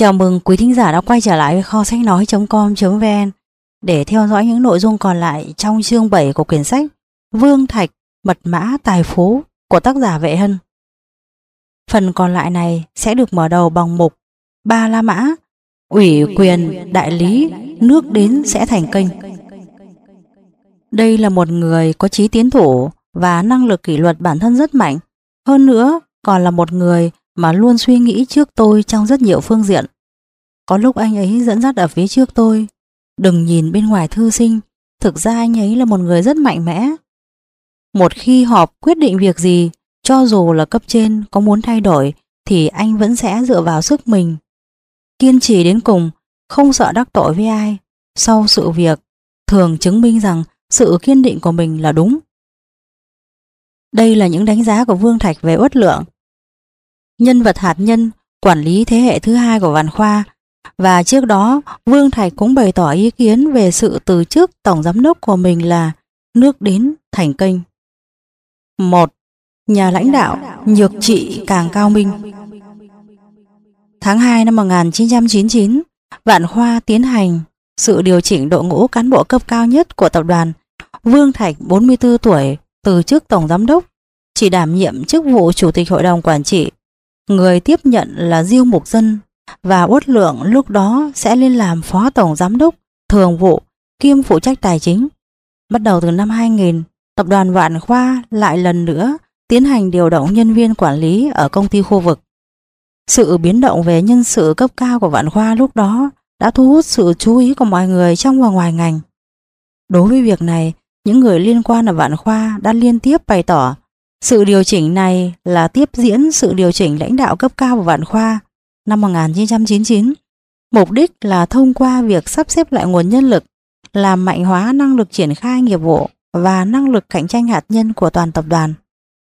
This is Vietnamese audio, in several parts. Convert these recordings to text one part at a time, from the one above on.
Chào mừng quý thính giả đã quay trở lại với kho sách nói.com.vn để theo dõi những nội dung còn lại trong chương 7 của quyển sách Vương Thạch Mật mã Tài phú của tác giả Vệ Hân. Phần còn lại này sẽ được mở đầu bằng mục Ba La Mã, ủy quyền đại lý, nước đến sẽ thành kênh. Đây là một người có chí tiến thủ và năng lực kỷ luật bản thân rất mạnh, hơn nữa còn là một người mà luôn suy nghĩ trước tôi trong rất nhiều phương diện. Có lúc anh ấy dẫn dắt ở phía trước tôi, đừng nhìn bên ngoài thư sinh, thực ra anh ấy là một người rất mạnh mẽ. Một khi họp quyết định việc gì, cho dù là cấp trên có muốn thay đổi thì anh vẫn sẽ dựa vào sức mình, kiên trì đến cùng, không sợ đắc tội với ai. Sau sự việc thường chứng minh rằng sự kiên định của mình là đúng. Đây là những đánh giá của Vương Thạch về Uất Lượng, nhân vật hạt nhân, quản lý thế hệ thứ hai của Vạn Khoa. Và trước đó Vương Thạch cũng bày tỏ ý kiến về sự từ chức tổng giám đốc của mình là nước đến thành kênh. 1. Nhà lãnh đạo nhược trị càng cao minh. Tháng 2 năm 1999, Vạn Khoa tiến hành sự điều chỉnh đội ngũ cán bộ cấp cao nhất của tập đoàn. Vương Thạch 44 tuổi từ chức tổng giám đốc, chỉ đảm nhiệm chức vụ chủ tịch hội đồng quản trị. Người tiếp nhận là Diêu Mục Dân, và Uất Lượng lúc đó sẽ lên làm phó tổng giám đốc thường vụ kiêm phụ trách tài chính. Bắt đầu từ năm 2000, tập đoàn Vạn Khoa lại lần nữa tiến hành điều động nhân viên quản lý ở công ty khu vực. Sự biến động về nhân sự cấp cao của Vạn Khoa lúc đó đã thu hút sự chú ý của mọi người trong và ngoài ngành. Đối với việc này, những người liên quan ở Vạn Khoa đã liên tiếp bày tỏ sự điều chỉnh này là tiếp diễn sự điều chỉnh lãnh đạo cấp cao của Vạn Khoa năm 1999. Mục đích là thông qua việc sắp xếp lại nguồn nhân lực, làm mạnh hóa năng lực triển khai nghiệp vụ và năng lực cạnh tranh hạt nhân của toàn tập đoàn.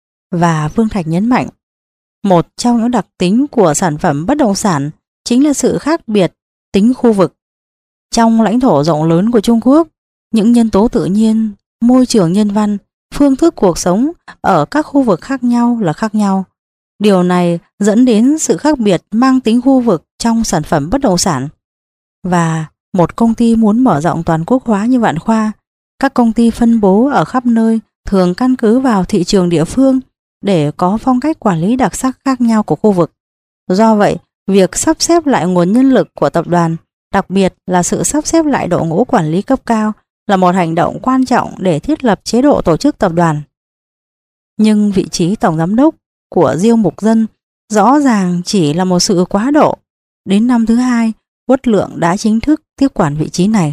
Và Vương Thạch nhấn mạnh, một trong những đặc tính của sản phẩm bất động sản chính là sự khác biệt tính khu vực. Trong lãnh thổ rộng lớn của Trung Quốc, những nhân tố tự nhiên, môi trường nhân văn, phương thức cuộc sống ở các khu vực khác nhau là khác nhau. Điều này dẫn đến sự khác biệt mang tính khu vực trong sản phẩm bất động sản. Và một công ty muốn mở rộng toàn quốc hóa như Vạn Khoa, các công ty phân bố ở khắp nơi thường căn cứ vào thị trường địa phương để có phong cách quản lý đặc sắc khác nhau của khu vực. Do vậy, việc sắp xếp lại nguồn nhân lực của tập đoàn, đặc biệt là sự sắp xếp lại đội ngũ quản lý cấp cao, là một hành động quan trọng để thiết lập chế độ tổ chức tập đoàn. Nhưng vị trí tổng giám đốc của Diêu Mục Dân rõ ràng chỉ là một sự quá độ. Đến năm thứ hai, Uất Lượng đã chính thức tiếp quản vị trí này.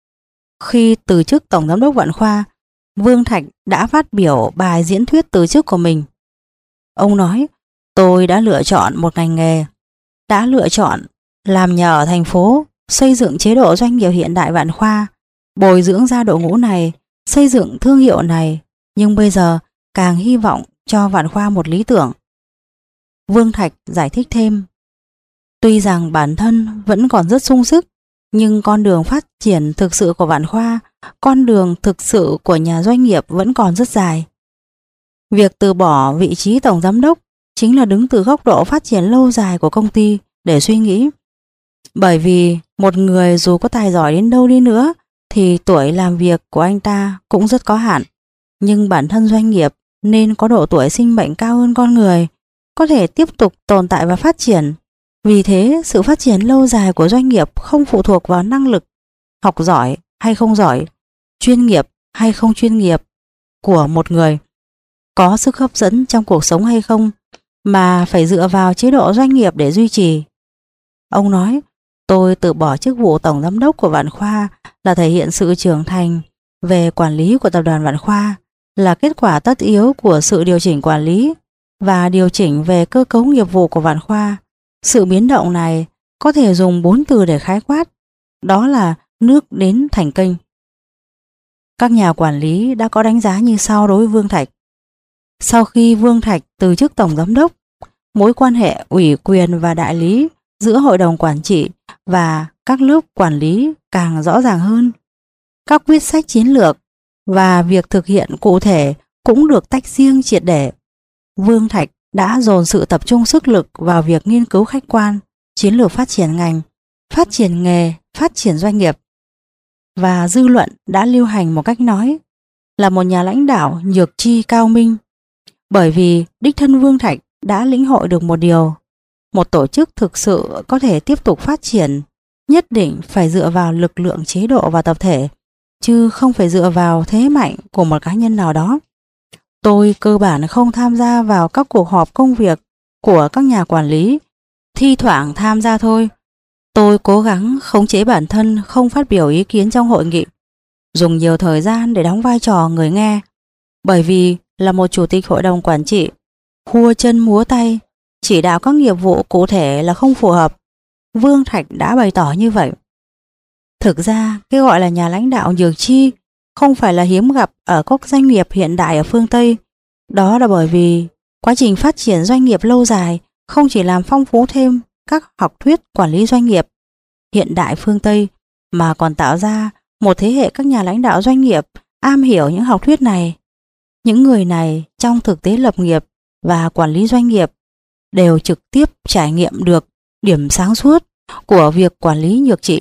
Khi từ chức tổng giám đốc Vạn Khoa, Vương Thạch đã phát biểu bài diễn thuyết từ chức của mình. Ông nói, tôi đã lựa chọn một ngành nghề, đã lựa chọn làm nhà ở thành phố, xây dựng chế độ doanh nghiệp hiện đại Vạn Khoa, bồi dưỡng ra đội ngũ này, xây dựng thương hiệu này, nhưng bây giờ càng hy vọng cho Vạn Khoa một lý tưởng. Vương Thạch giải thích thêm, tuy rằng bản thân vẫn còn rất sung sức, nhưng con đường phát triển thực sự của Vạn Khoa, con đường thực sự của nhà doanh nghiệp vẫn còn rất dài. Việc từ bỏ vị trí tổng giám đốc chính là đứng từ góc độ phát triển lâu dài của công ty để suy nghĩ. Bởi vì một người dù có tài giỏi đến đâu đi nữa thì tuổi làm việc của anh ta cũng rất có hạn. Nhưng bản thân doanh nghiệp nên có độ tuổi sinh mệnh cao hơn con người, có thể tiếp tục tồn tại và phát triển. Vì thế, sự phát triển lâu dài của doanh nghiệp không phụ thuộc vào năng lực, học giỏi hay không giỏi, chuyên nghiệp hay không chuyên nghiệp của một người, có sức hấp dẫn trong cuộc sống hay không, mà phải dựa vào chế độ doanh nghiệp để duy trì. Ông nói, tôi từ bỏ chức vụ tổng giám đốc của Vạn Khoa là thể hiện sự trưởng thành về quản lý của tập đoàn Vạn Khoa, là kết quả tất yếu của sự điều chỉnh quản lý và điều chỉnh về cơ cấu nghiệp vụ của Vạn Khoa. Sự biến động này có thể dùng 4 từ để khái quát, đó là nước đến thành kênh. Các nhà quản lý đã có đánh giá như sau đối với Vương Thạch. Sau khi Vương Thạch từ chức tổng giám đốc, mối quan hệ ủy quyền và đại lý giữa hội đồng quản trị và các lớp quản lý càng rõ ràng hơn. Các quyết sách chiến lược và việc thực hiện cụ thể cũng được tách riêng triệt để. Vương Thạch đã dồn sự tập trung sức lực vào việc nghiên cứu khách quan, chiến lược phát triển ngành, phát triển nghề, phát triển doanh nghiệp. Và dư luận đã lưu hành một cách nói là một nhà lãnh đạo nhược chi cao minh, bởi vì đích thân Vương Thạch đã lĩnh hội được một điều: một tổ chức thực sự có thể tiếp tục phát triển nhất định phải dựa vào lực lượng chế độ và tập thể, chứ không phải dựa vào thế mạnh của một cá nhân nào đó. Tôi cơ bản không tham gia vào các cuộc họp công việc của các nhà quản lý, thi thoảng tham gia thôi. Tôi cố gắng khống chế bản thân không phát biểu ý kiến trong hội nghị, dùng nhiều thời gian để đóng vai trò người nghe, bởi vì là một chủ tịch hội đồng quản trị, khua chân múa tay, chỉ đạo các nghiệp vụ cụ thể là không phù hợp. Vương Thạch đã bày tỏ như vậy. Thực ra, cái gọi là nhà lãnh đạo nhược chi không phải là hiếm gặp ở các doanh nghiệp hiện đại ở phương Tây. Đó là bởi vì quá trình phát triển doanh nghiệp lâu dài không chỉ làm phong phú thêm các học thuyết quản lý doanh nghiệp hiện đại phương Tây, mà còn tạo ra một thế hệ các nhà lãnh đạo doanh nghiệp am hiểu những học thuyết này. Những người này trong thực tế lập nghiệp và quản lý doanh nghiệp đều trực tiếp trải nghiệm được điểm sáng suốt của việc quản lý nhược trị.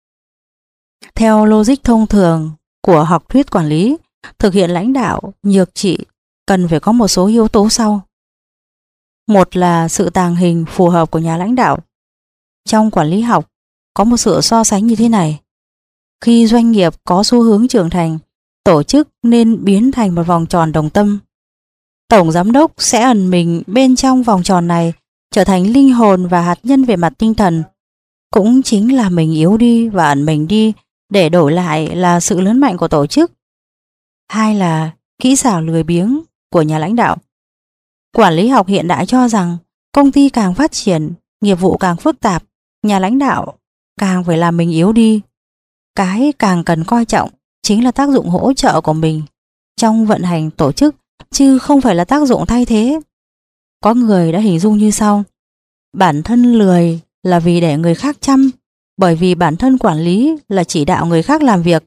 Theo logic thông thường của học thuyết quản lý, thực hiện lãnh đạo nhược trị cần phải có một số yếu tố sau. Một là sự tàng hình phù hợp của nhà lãnh đạo. Trong quản lý học có một sự so sánh như thế này: khi doanh nghiệp có xu hướng trưởng thành, tổ chức nên biến thành một vòng tròn đồng tâm. Tổng giám đốc sẽ ẩn mình bên trong vòng tròn này, trở thành linh hồn và hạt nhân về mặt tinh thần. Cũng chính là mình yếu đi và ẩn mình đi để đổi lại là sự lớn mạnh của tổ chức. Hai là kỹ xảo lười biếng của nhà lãnh đạo. Quản lý học hiện đại cho rằng công ty càng phát triển, nghiệp vụ càng phức tạp, nhà lãnh đạo càng phải làm mình yếu đi. Cái càng cần coi trọng chính là tác dụng hỗ trợ của mình trong vận hành tổ chức, chứ không phải là tác dụng thay thế. Có người đã hình dung như sau: bản thân lười là vì để người khác chăm, bởi vì bản thân quản lý là chỉ đạo người khác làm việc.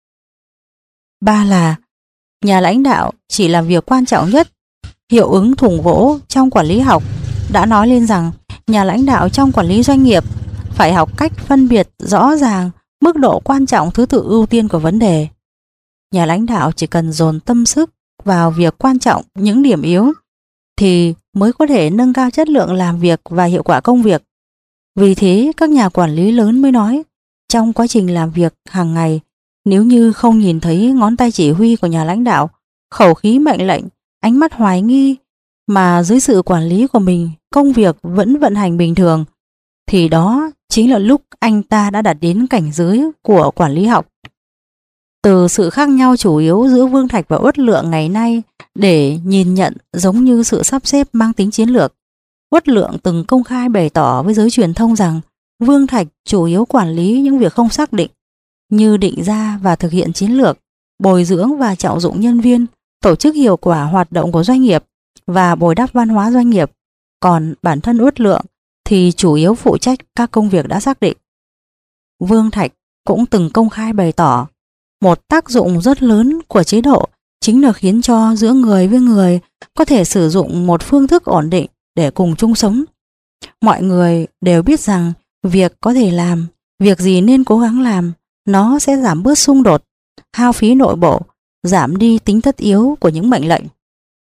Ba là nhà lãnh đạo chỉ làm việc quan trọng nhất. Hiệu ứng thùng gỗ trong quản lý học đã nói lên rằng nhà lãnh đạo trong quản lý doanh nghiệp phải học cách phân biệt rõ ràng mức độ quan trọng, thứ tự ưu tiên của vấn đề. Nhà lãnh đạo chỉ cần dồn tâm sức vào việc quan trọng những điểm yếu thì mới có thể nâng cao chất lượng làm việc và hiệu quả công việc. Vì thế các nhà quản lý lớn mới nói, trong quá trình làm việc hàng ngày, nếu như không nhìn thấy ngón tay chỉ huy của nhà lãnh đạo, khẩu khí mệnh lệnh, ánh mắt hoài nghi, mà dưới sự quản lý của mình công việc vẫn vận hành bình thường, thì đó chính là lúc anh ta đã đạt đến cảnh giới của quản lý học. Từ sự khác nhau chủ yếu giữa Vương Thạch và Uất Lượng ngày nay để nhìn nhận giống như sự sắp xếp mang tính chiến lược, Uất Lượng từng công khai bày tỏ với giới truyền thông rằng Vương Thạch chủ yếu quản lý những việc không xác định, như định ra và thực hiện chiến lược, bồi dưỡng và trọng dụng nhân viên, tổ chức hiệu quả hoạt động của doanh nghiệp và bồi đắp văn hóa doanh nghiệp. Còn bản thân Uất Lượng thì chủ yếu phụ trách các công việc đã xác định. Vương Thạch cũng từng công khai bày tỏ một tác dụng rất lớn của chế độ chính là khiến cho giữa người với người có thể sử dụng một phương thức ổn định để cùng chung sống. Mọi người đều biết rằng việc có thể làm, việc gì nên cố gắng làm, nó sẽ giảm bớt xung đột, hao phí nội bộ, giảm đi tính tất yếu của những mệnh lệnh.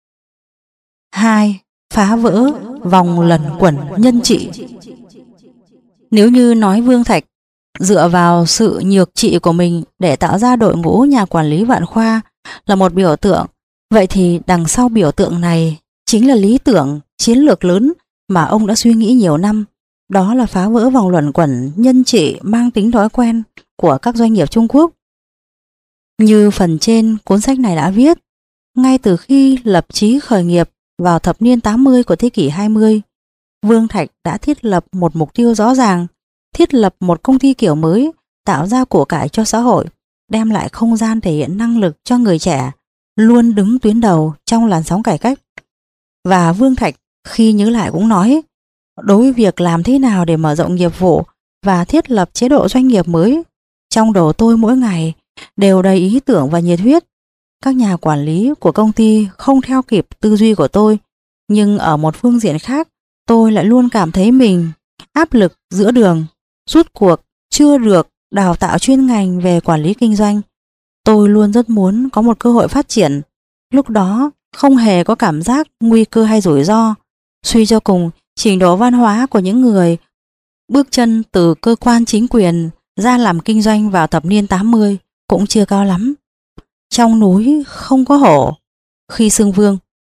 2. Phá vỡ vòng luẩn quẩn nhân trị. Nếu như nói Vương Thạch dựa vào sự nhược trị của mình để tạo ra đội ngũ nhà quản lý vạn khoa là một biểu tượng, vậy thì đằng sau biểu tượng này chính là lý tưởng, chiến lược lớn mà ông đã suy nghĩ nhiều năm. Đó là phá vỡ vòng luẩn quẩn nhân trị mang tính thói quen của các doanh nghiệp Trung Quốc. Như phần trên cuốn sách này đã viết, ngay từ khi lập chí khởi nghiệp vào thập niên 80 của thế kỷ 20, Vương Thạch đã thiết lập một mục tiêu rõ ràng, thiết lập một công ty kiểu mới, tạo ra của cải cho xã hội, đem lại không gian thể hiện năng lực cho người trẻ, luôn đứng tuyến đầu trong làn sóng cải cách. Và Vương Thạch khi nhớ lại cũng nói, đối với việc làm thế nào để mở rộng nghiệp vụ và thiết lập chế độ doanh nghiệp mới, trong đầu tôi mỗi ngày đều đầy ý tưởng và nhiệt huyết. Các nhà quản lý của công ty không theo kịp tư duy của tôi, nhưng ở một phương diện khác, tôi lại luôn cảm thấy mình áp lực giữa đường, rút cuộc, chưa được đào tạo chuyên ngành về quản lý kinh doanh. Tôi luôn rất muốn có một cơ hội phát triển. Lúc đó không hề có cảm giác nguy cơ hay rủi ro. Suy cho cùng, trình độ văn hóa của những người bước chân từ cơ quan chính quyền ra làm kinh doanh vào thập niên 80 cũng chưa cao lắm. Trong núi không có hổ khi xưng vương.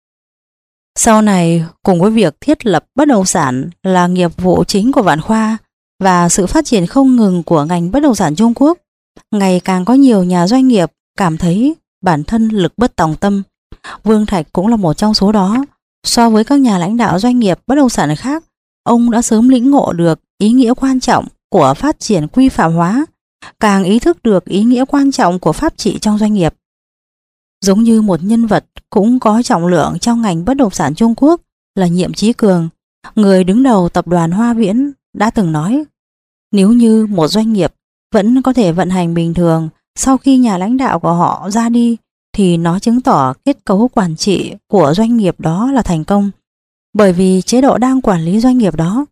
Sau này, cùng với việc thiết lập bất động sản là nghiệp vụ chính của Vạn Khoa và sự phát triển không ngừng của ngành bất động sản Trung Quốc, ngày càng có nhiều nhà doanh nghiệp cảm thấy bản thân lực bất tòng tâm. Vương Thạch cũng là một trong số đó. So với các nhà lãnh đạo doanh nghiệp bất động sản khác, ông đã sớm lĩnh ngộ được ý nghĩa quan trọng của phát triển quy phạm hóa, càng ý thức được ý nghĩa quan trọng của pháp trị trong doanh nghiệp. Giống như một nhân vật cũng có trọng lượng trong ngành bất động sản Trung Quốc là Nhiệm Chí Cường, người đứng đầu tập đoàn Hoa Viễn, đã từng nói: nếu như một doanh nghiệp vẫn có thể vận hành bình thường sau khi nhà lãnh đạo của họ ra đi, thì nó chứng tỏ kết cấu quản trị của doanh nghiệp đó là thành công, bởi vì chế độ đang quản lý doanh nghiệp đó.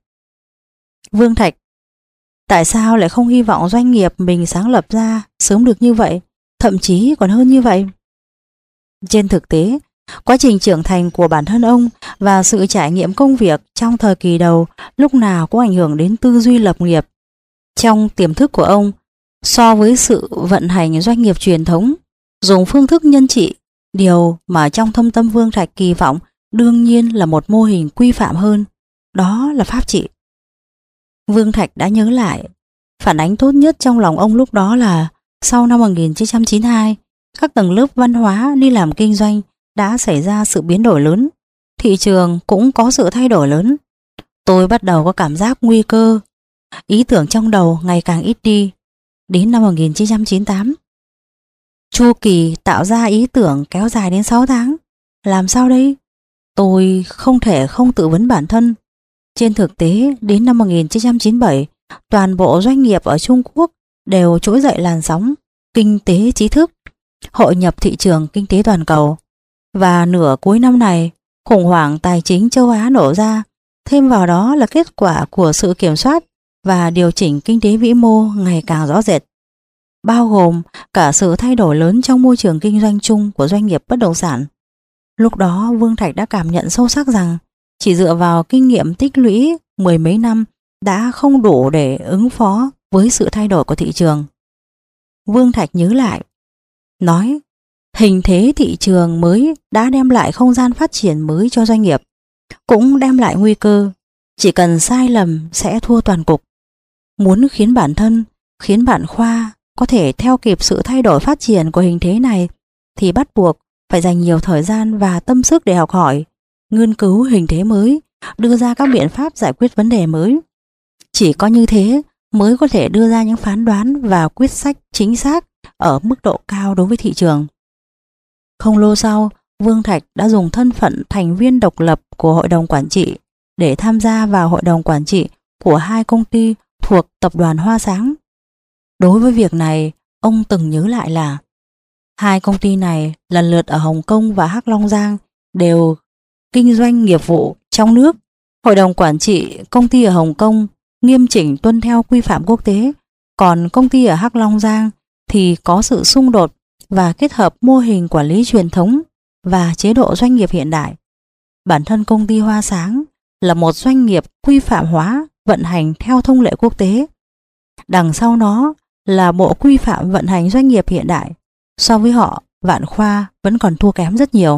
Vương Thạch tại sao lại không hy vọng doanh nghiệp mình sáng lập ra sớm được như vậy, thậm chí còn hơn như vậy? Trên thực tế, quá trình trưởng thành của bản thân ông và sự trải nghiệm công việc trong thời kỳ đầu lúc nào cũng ảnh hưởng đến tư duy lập nghiệp. Trong tiềm thức của ông, so với sự vận hành doanh nghiệp truyền thống, dùng phương thức nhân trị, điều mà trong thâm tâm Vương Thạch kỳ vọng đương nhiên là một mô hình quy phạm hơn, đó là pháp trị. Vương Thạch đã nhớ lại, phản ánh tốt nhất trong lòng ông lúc đó là sau năm 1992, các tầng lớp văn hóa đi làm kinh doanh đã xảy ra sự biến đổi lớn, thị trường cũng có sự thay đổi lớn. Tôi bắt đầu có cảm giác nguy cơ, ý tưởng trong đầu ngày càng ít đi. Đến năm 1998, chu kỳ tạo ra ý tưởng kéo dài đến 6 tháng. Làm sao đây? Tôi không thể không tự vấn bản thân. Trên thực tế, đến năm 1997, toàn bộ doanh nghiệp ở Trung Quốc đều trỗi dậy làn sóng kinh tế trí thức, hội nhập thị trường kinh tế toàn cầu. Và nửa cuối năm này, khủng hoảng tài chính châu Á nổ ra, thêm vào đó là kết quả của sự kiểm soát và điều chỉnh kinh tế vĩ mô ngày càng rõ rệt, bao gồm cả sự thay đổi lớn trong môi trường kinh doanh chung của doanh nghiệp bất động sản. Lúc đó Vương Thạch đã cảm nhận sâu sắc rằng chỉ dựa vào kinh nghiệm tích lũy mười mấy năm đã không đủ để ứng phó với sự thay đổi của thị trường. Vương Thạch nhớ lại, nói: hình thế thị trường mới đã đem lại không gian phát triển mới cho doanh nghiệp, cũng đem lại nguy cơ. Chỉ cần sai lầm sẽ thua toàn cục. Muốn khiến bản thân, khiến bạn Khoa có thể theo kịp sự thay đổi phát triển của hình thế này thì bắt buộc phải dành nhiều thời gian và tâm sức để học hỏi, nghiên cứu hình thế mới, đưa ra các biện pháp giải quyết vấn đề mới. Chỉ có như thế mới có thể đưa ra những phán đoán và quyết sách chính xác ở mức độ cao đối với thị trường. Không lâu sau, Vương Thạch đã dùng thân phận thành viên độc lập của hội đồng quản trị để tham gia vào hội đồng quản trị của 2 công ty thuộc tập đoàn Hoa Sáng. Đối với việc này, ông từng nhớ lại là 2 công ty này lần lượt ở Hồng Kông và Hắc Long Giang đều kinh doanh nghiệp vụ trong nước. Hội đồng quản trị công ty ở Hồng Kông nghiêm chỉnh tuân theo quy phạm quốc tế, còn công ty ở Hắc Long Giang thì có sự xung đột và kết hợp mô hình quản lý truyền thống và chế độ doanh nghiệp hiện đại. Bản thân công ty Hoa Sáng là một doanh nghiệp quy phạm hóa, vận hành theo thông lệ quốc tế. Đằng sau nó là bộ quy phạm vận hành doanh nghiệp hiện đại. So với họ, Vạn Khoa vẫn còn thua kém rất nhiều.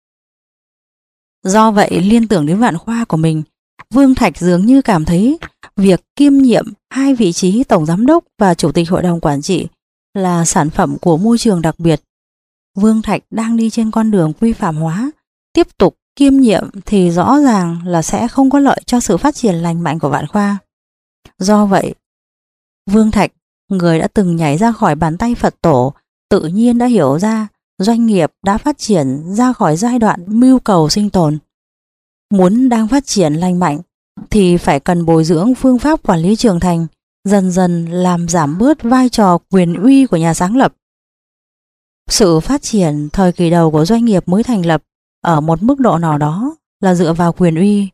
Do vậy, liên tưởng đến Vạn Khoa của mình, Vương Thạch dường như cảm thấy việc kiêm nhiệm 2 vị trí tổng giám đốc và chủ tịch hội đồng quản trị là sản phẩm của môi trường đặc biệt. Vương Thạch đang đi trên con đường quy phạm hóa, tiếp tục kiêm nhiệm thì rõ ràng là sẽ không có lợi cho sự phát triển lành mạnh của Vạn Khoa. Do vậy, Vương Thạch, người đã từng nhảy ra khỏi bàn tay Phật tổ, tự nhiên đã hiểu ra doanh nghiệp đã phát triển ra khỏi giai đoạn mưu cầu sinh tồn. Muốn đang phát triển lành mạnh thì phải cần bồi dưỡng phương pháp quản lý trưởng thành, dần dần làm giảm bớt vai trò quyền uy của nhà sáng lập. Sự phát triển thời kỳ đầu của doanh nghiệp mới thành lập ở một mức độ nào đó là dựa vào quyền uy.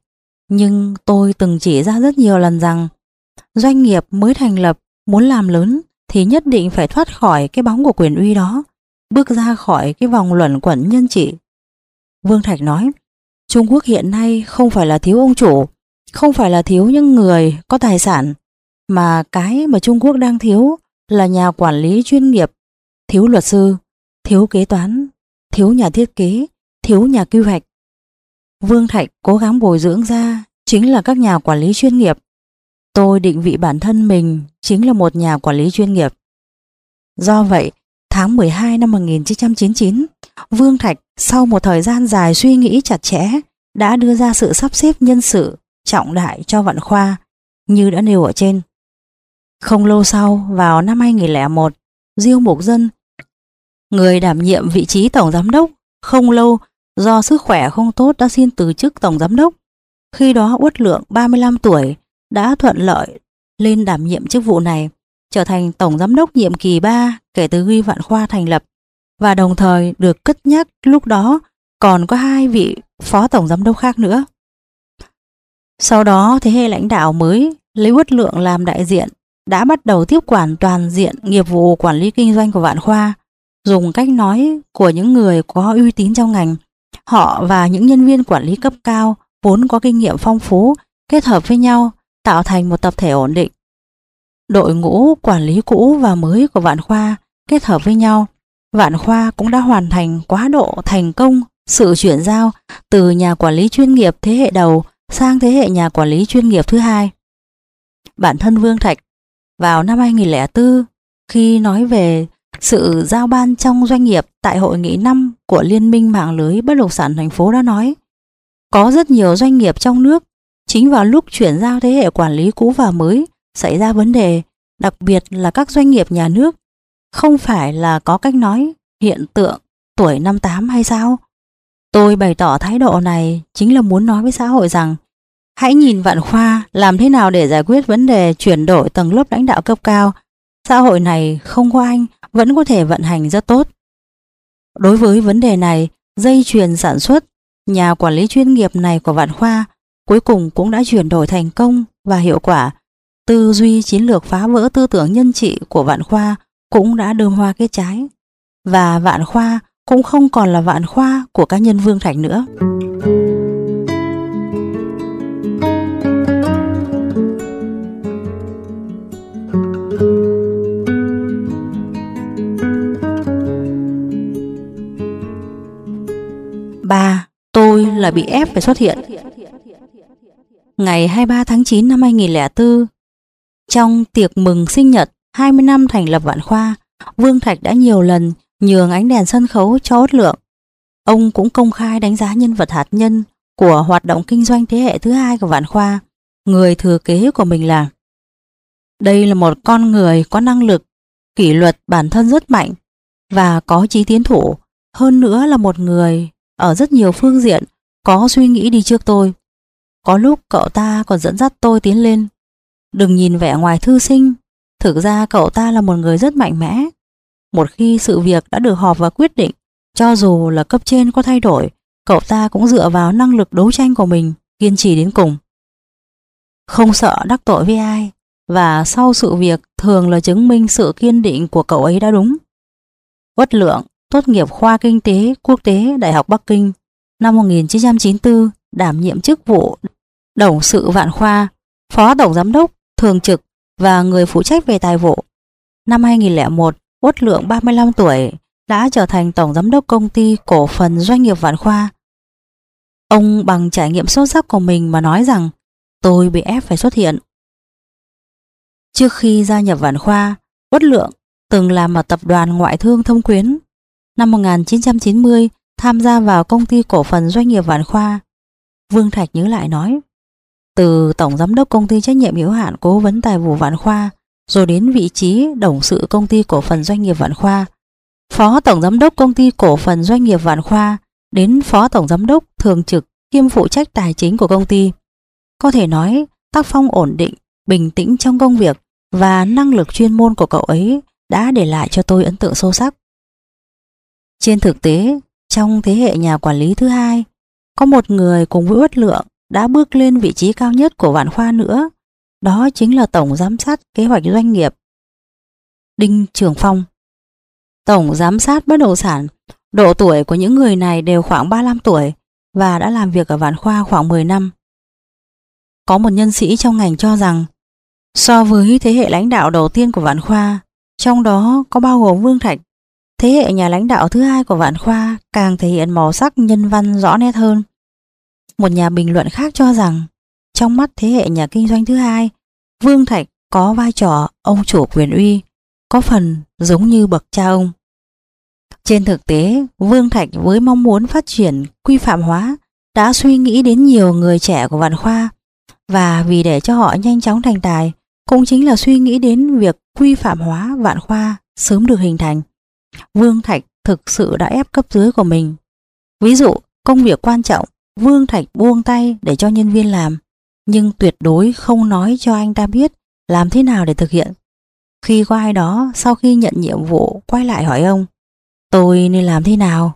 Nhưng tôi từng chỉ ra rất nhiều lần rằng doanh nghiệp mới thành lập muốn làm lớn thì nhất định phải thoát khỏi cái bóng của quyền uy đó, bước ra khỏi cái vòng luẩn quẩn nhân trị. Vương Thạch nói, Trung Quốc hiện nay không phải là thiếu ông chủ, không phải là thiếu những người có tài sản, mà cái mà Trung Quốc đang thiếu là nhà quản lý chuyên nghiệp, thiếu luật sư, thiếu kế toán, thiếu nhà thiết kế, thiếu nhà quy hoạch. Vương Thạch cố gắng bồi dưỡng ra chính là các nhà quản lý chuyên nghiệp. Tôi định vị bản thân mình chính là một nhà quản lý chuyên nghiệp. Do vậy, tháng 12 năm 1999, Vương Thạch sau một thời gian dài suy nghĩ chặt chẽ đã đưa ra sự sắp xếp nhân sự trọng đại cho Vạn Khoa như đã nêu ở trên. Không lâu sau, vào năm 2001, Diêu Mục Dân, người đảm nhiệm vị trí tổng giám đốc, không lâu do sức khỏe không tốt đã xin từ chức tổng giám đốc. Khi đó Uất Lượng 35 tuổi đã thuận lợi lên đảm nhiệm chức vụ này, trở thành tổng giám đốc nhiệm kỳ 3 kể từ khi Vạn Khoa thành lập, và đồng thời được cất nhắc lúc đó còn có 2 vị phó tổng giám đốc khác nữa. Sau đó thế hệ lãnh đạo mới lấy Uất Lượng làm đại diện đã bắt đầu tiếp quản toàn diện nghiệp vụ quản lý kinh doanh của Vạn Khoa, dùng cách nói của những người có uy tín trong ngành. Họ và những nhân viên quản lý cấp cao vốn có kinh nghiệm phong phú kết hợp với nhau tạo thành một tập thể ổn định. Đội ngũ quản lý cũ và mới của Vạn Khoa kết hợp với nhau, Vạn Khoa cũng đã hoàn thành quá độ thành công sự chuyển giao từ nhà quản lý chuyên nghiệp thế hệ đầu sang thế hệ nhà quản lý chuyên nghiệp thứ hai. Bản thân Vương Thạch vào năm 2004 khi nói về sự giao ban trong doanh nghiệp tại hội nghị 5 của Liên minh mạng lưới bất động sản thành phố đã nói, có rất nhiều doanh nghiệp trong nước chính vào lúc chuyển giao thế hệ quản lý cũ và mới xảy ra vấn đề, đặc biệt là các doanh nghiệp nhà nước. Không phải là có cách nói hiện tượng tuổi 58 hay sao? Tôi bày tỏ thái độ này chính là muốn nói với xã hội rằng hãy nhìn Vạn Khoa làm thế nào để giải quyết vấn đề chuyển đổi tầng lớp lãnh đạo cấp cao. Xã hội này không có anh vẫn có thể vận hành rất tốt. Đối với vấn đề này, dây chuyền sản xuất nhà quản lý chuyên nghiệp này của Vạn Khoa cuối cùng cũng đã chuyển đổi thành công và hiệu quả. Tư duy chiến lược phá vỡ tư tưởng nhân trị của Vạn Khoa cũng đã đơm hoa kết trái, và Vạn Khoa cũng không còn là Vạn Khoa của cá nhân Vương Thạch nữa. Ba, tôi là bị ép phải xuất hiện. Ngày 23 tháng 9 năm 2004, trong tiệc mừng sinh nhật 20 năm thành lập Vạn Khoa, Vương Thạch đã nhiều lần nhường ánh đèn sân khấu cho Uất Lượng. Ông cũng công khai đánh giá nhân vật hạt nhân của hoạt động kinh doanh thế hệ thứ hai của Vạn Khoa, người thừa kế của mình là: đây là một con người có năng lực, kỷ luật bản thân rất mạnh và có chí tiến thủ, hơn nữa là một người ở rất nhiều phương diện có suy nghĩ đi trước tôi. Có lúc cậu ta còn dẫn dắt tôi tiến lên. Đừng nhìn vẻ ngoài thư sinh, thực ra cậu ta là một người rất mạnh mẽ. Một khi sự việc đã được họp và quyết định, cho dù là cấp trên có thay đổi, cậu ta cũng dựa vào năng lực đấu tranh của mình, kiên trì đến cùng. Không sợ đắc tội với ai, và sau sự việc thường là chứng minh sự kiên định của cậu ấy đã đúng. Uất Lượng tốt nghiệp khoa Kinh tế Quốc tế Đại học Bắc Kinh năm 1994, đảm nhiệm chức vụ董sự Vạn Khoa, phó tổng giám đốc thường trực và người phụ trách về tài vụ. Năm 2001, Uất Lượng 35 tuổi đã trở thành tổng giám đốc công ty cổ phần doanh nghiệp Vạn Khoa. Ông bằng trải nghiệm sâu sắc của mình mà nói rằng tôi bị ép phải xuất hiện. Trước khi gia nhập Vạn Khoa, Uất Lượng từng làm ở tập đoàn ngoại thương Thông Quyến. Năm 1990, tham gia vào công ty cổ phần doanh nghiệp Vạn Khoa. Vương Thạch nhớ lại nói, từ tổng giám đốc công ty trách nhiệm hữu hạn cố vấn tài vụ Vạn Khoa, rồi đến vị trí董sự công ty cổ phần doanh nghiệp Vạn Khoa, phó tổng giám đốc công ty cổ phần doanh nghiệp Vạn Khoa, đến phó tổng giám đốc thường trực kiêm phụ trách tài chính của công ty. Có thể nói, tác phong ổn định, bình tĩnh trong công việc và năng lực chuyên môn của cậu ấy đã để lại cho tôi ấn tượng sâu sắc. Trên thực tế, trong thế hệ nhà quản lý thứ hai, có một người cùng với Uất Lượng đã bước lên vị trí cao nhất của Vạn Khoa nữa, đó chính là Tổng Giám sát Kế hoạch Doanh nghiệp Đinh Trường Phong. Tổng Giám sát Bất động sản, độ tuổi của những người này đều khoảng 35 tuổi và đã làm việc ở Vạn Khoa khoảng 10 năm. Có một nhân sĩ trong ngành cho rằng, so với thế hệ lãnh đạo đầu tiên của Vạn Khoa, trong đó có bao gồm Vương Thạch, thế hệ nhà lãnh đạo thứ hai của Vạn Khoa càng thể hiện màu sắc nhân văn rõ nét hơn. Một nhà bình luận khác cho rằng, trong mắt thế hệ nhà kinh doanh thứ hai, Vương Thạch có vai trò ông chủ quyền uy, có phần giống như bậc cha ông. Trên thực tế, Vương Thạch với mong muốn phát triển quy phạm hóa đã suy nghĩ đến nhiều người trẻ của Vạn Khoa, và vì để cho họ nhanh chóng thành tài, cũng chính là suy nghĩ đến việc quy phạm hóa Vạn Khoa sớm được hình thành. Vương Thạch thực sự đã ép cấp dưới của mình. Ví dụ, công việc quan trọng, Vương Thạch buông tay để cho nhân viên làm, nhưng tuyệt đối không nói cho anh ta biết làm thế nào để thực hiện. Khi có ai đó sau khi nhận nhiệm vụ quay lại hỏi ông, tôi nên làm thế nào?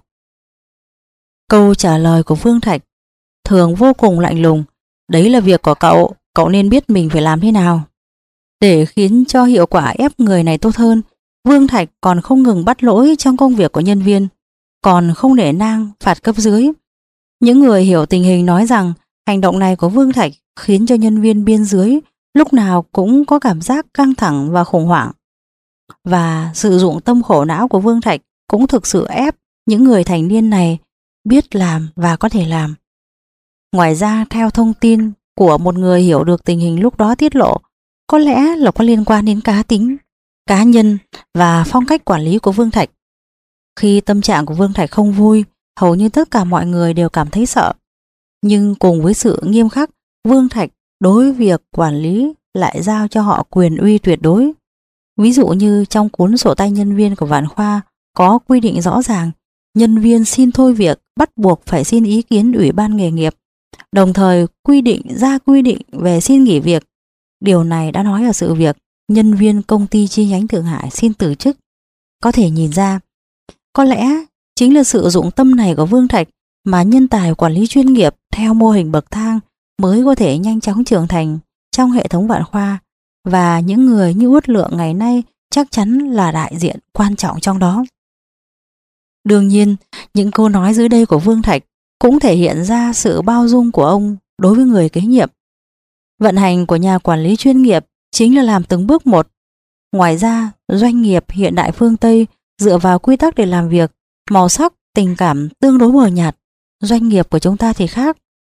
Câu trả lời của Vương Thạch thường vô cùng lạnh lùng, đấy là việc của cậu, cậu nên biết mình phải làm thế nào. Để khiến cho hiệu quả ép người này tốt hơn, Vương Thạch còn không ngừng bắt lỗi trong công việc của nhân viên, còn không nể nang phạt cấp dưới. Những người hiểu tình hình nói rằng hành động này của Vương Thạch khiến cho nhân viên bên dưới lúc nào cũng có cảm giác căng thẳng và khủng hoảng. Và sử dụng tâm khổ não của Vương Thạch cũng thực sự ép những người thành niên này biết làm và có thể làm. Ngoài ra, theo thông tin của một người hiểu được tình hình lúc đó tiết lộ, có lẽ là có liên quan đến cá tính, cá nhân và phong cách quản lý của Vương Thạch. Khi tâm trạng của Vương Thạch không vui, hầu như tất cả mọi người đều cảm thấy sợ. Nhưng cùng với sự nghiêm khắc, Vương Thạch đối với việc quản lý lại giao cho họ quyền uy tuyệt đối. Ví dụ như trong cuốn sổ tay nhân viên của Vạn Khoa có quy định rõ ràng, nhân viên xin thôi việc bắt buộc phải xin ý kiến Ủy ban nghề nghiệp, đồng thời quy định về xin nghỉ việc. Điều này đã nói ở sự việc nhân viên công ty chi nhánh Thượng Hải xin từ chức. Có thể nhìn ra, có lẽ chính là sự dụng tâm này của Vương Thạch mà nhân tài quản lý chuyên nghiệp theo mô hình bậc thang mới có thể nhanh chóng trưởng thành trong hệ thống Vạn Khoa, và những người như Uất Lượng ngày nay chắc chắn là đại diện quan trọng trong đó. Đương nhiên, những câu nói dưới đây của Vương Thạch cũng thể hiện ra sự bao dung của ông đối với người kế nhiệm. Vận hành của nhà quản lý chuyên nghiệp chính là làm từng bước một. Ngoài ra, doanh nghiệp hiện đại phương Tây dựa vào quy tắc để làm việc, màu sắc, tình cảm tương đối mờ nhạt. Doanh nghiệp của chúng ta thì khác.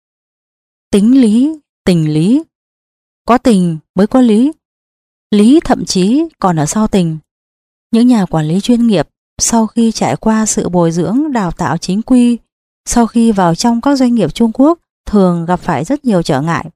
Tính lý, tình lý. Có tình mới có lý. Lý thậm chí còn ở sau tình. Những nhà quản lý chuyên nghiệp sau khi trải qua sự bồi dưỡng đào tạo chính quy, sau khi vào trong các doanh nghiệp Trung Quốc thường gặp phải rất nhiều trở ngại.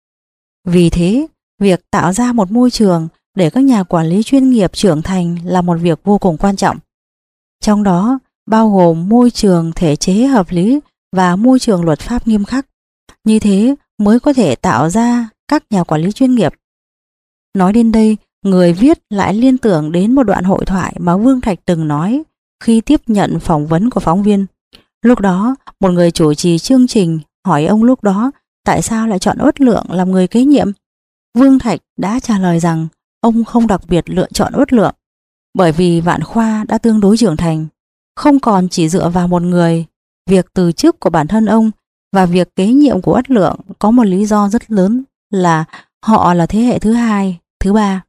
Vì thế, việc tạo ra một môi trường để các nhà quản lý chuyên nghiệp trưởng thành là một việc vô cùng quan trọng. Trong đó bao gồm môi trường thể chế hợp lý và môi trường luật pháp nghiêm khắc. Như thế mới có thể tạo ra các nhà quản lý chuyên nghiệp. Nói đến đây, người viết lại liên tưởng đến một đoạn hội thoại mà Vương Thạch từng nói khi tiếp nhận phỏng vấn của phóng viên. Lúc đó, một người chủ trì chương trình hỏi ông lúc đó tại sao lại chọn Uất Lượng làm người kế nhiệm. Vương Thạch đã trả lời rằng ông không đặc biệt lựa chọn Uất Lượng, bởi vì Vạn Khoa đã tương đối trưởng thành, không còn chỉ dựa vào một người. Việc từ chức của bản thân ông và việc kế nhiệm của Uất Lượng có một lý do rất lớn là họ là thế hệ thứ hai, thứ ba.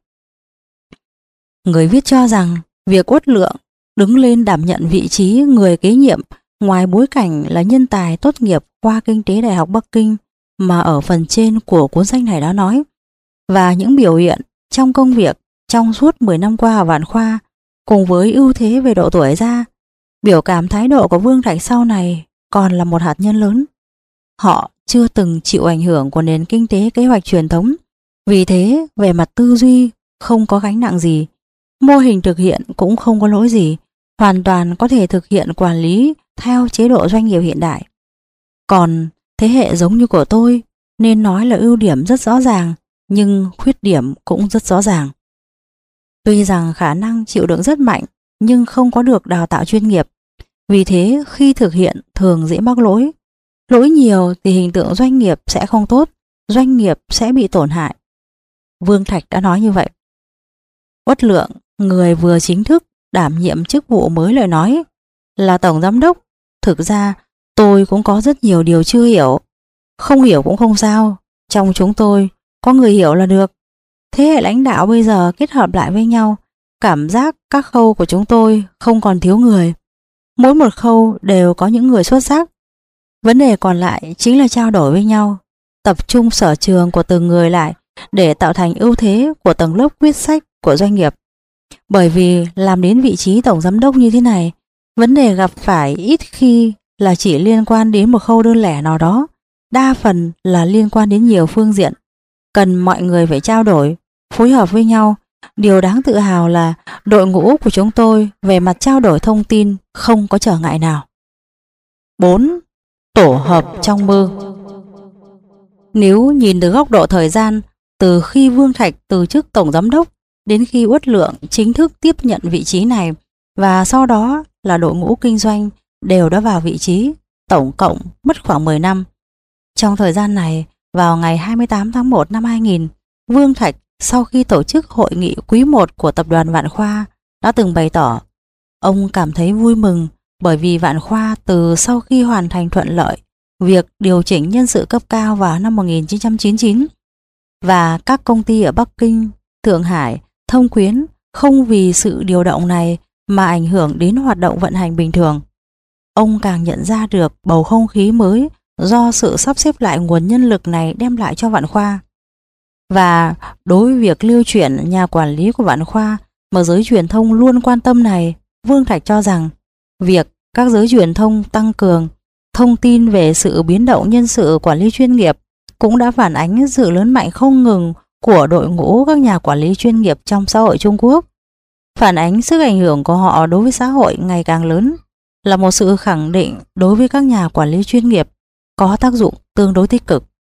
Người viết cho rằng việc Uất Lượng đứng lên đảm nhận vị trí người kế nhiệm ngoài bối cảnh là nhân tài tốt nghiệp khoa kinh tế Đại học Bắc Kinh mà ở phần trên của cuốn sách này đã nói, và những biểu hiện trong công việc trong suốt 10 năm qua ở Vạn Khoa, cùng với ưu thế về độ tuổi ra, biểu cảm thái độ của Vương Thạch sau này còn là một hạt nhân lớn. Họ chưa từng chịu ảnh hưởng của nền kinh tế kế hoạch truyền thống, vì thế về mặt tư duy không có gánh nặng gì, mô hình thực hiện cũng không có lỗi gì, hoàn toàn có thể thực hiện quản lý theo chế độ doanh nghiệp hiện đại. Còn thế hệ giống như của tôi nên nói là ưu điểm rất rõ ràng, nhưng khuyết điểm cũng rất rõ ràng. Tuy rằng khả năng chịu đựng rất mạnh nhưng không có được đào tạo chuyên nghiệp, vì thế khi thực hiện thường dễ mắc lỗi. Lỗi nhiều thì hình tượng doanh nghiệp sẽ không tốt, doanh nghiệp sẽ bị tổn hại. Vương Thạch đã nói như vậy. Uất Lượng, người vừa chính thức đảm nhiệm chức vụ mới lời nói là tổng giám đốc. Thực ra tôi cũng có rất nhiều điều chưa hiểu. Không hiểu cũng không sao, trong chúng tôi có người hiểu là được. Thế hệ lãnh đạo bây giờ kết hợp lại với nhau, cảm giác các khâu của chúng tôi không còn thiếu người. Mỗi một khâu đều có những người xuất sắc. Vấn đề còn lại chính là trao đổi với nhau, tập trung sở trường của từng người lại để tạo thành ưu thế của tầng lớp quyết sách của doanh nghiệp. Bởi vì làm đến vị trí tổng giám đốc như thế này, vấn đề gặp phải ít khi là chỉ liên quan đến một khâu đơn lẻ nào đó, đa phần là liên quan đến nhiều phương diện. Cần mọi người phải trao đổi, phối hợp với nhau. Điều đáng tự hào là đội ngũ của chúng tôi về mặt trao đổi thông tin không có trở ngại nào. 4. Tổ hợp trong mơ. Nếu nhìn từ góc độ thời gian, từ khi Vương Thạch từ chức tổng giám đốc đến khi Uất Lượng chính thức tiếp nhận vị trí này, và sau đó là đội ngũ kinh doanh đều đã vào vị trí, tổng cộng mất khoảng 10 năm. Trong thời gian này, vào ngày 28 tháng 1 năm 2000, Vương Thạch sau khi tổ chức hội nghị quý 1 của tập đoàn Vạn Khoa đã từng bày tỏ ông cảm thấy vui mừng bởi vì Vạn Khoa từ sau khi hoàn thành thuận lợi việc điều chỉnh nhân sự cấp cao vào năm 1999 và các công ty ở Bắc Kinh, Thượng Hải, Thông Quyến không vì sự điều động này mà ảnh hưởng đến hoạt động vận hành bình thường. Ông càng nhận ra được bầu không khí mới do sự sắp xếp lại nguồn nhân lực này đem lại cho Vạn Khoa. Và đối với việc lưu chuyển nhà quản lý của Vạn Khoa mà giới truyền thông luôn quan tâm này, Vương Thạch cho rằng việc các giới truyền thông tăng cường thông tin về sự biến động nhân sự quản lý chuyên nghiệp cũng đã phản ánh sự lớn mạnh không ngừng của đội ngũ các nhà quản lý chuyên nghiệp trong xã hội Trung Quốc. Phản ánh sức ảnh hưởng của họ đối với xã hội ngày càng lớn, là một sự khẳng định đối với các nhà quản lý chuyên nghiệp có tác dụng tương đối tích cực.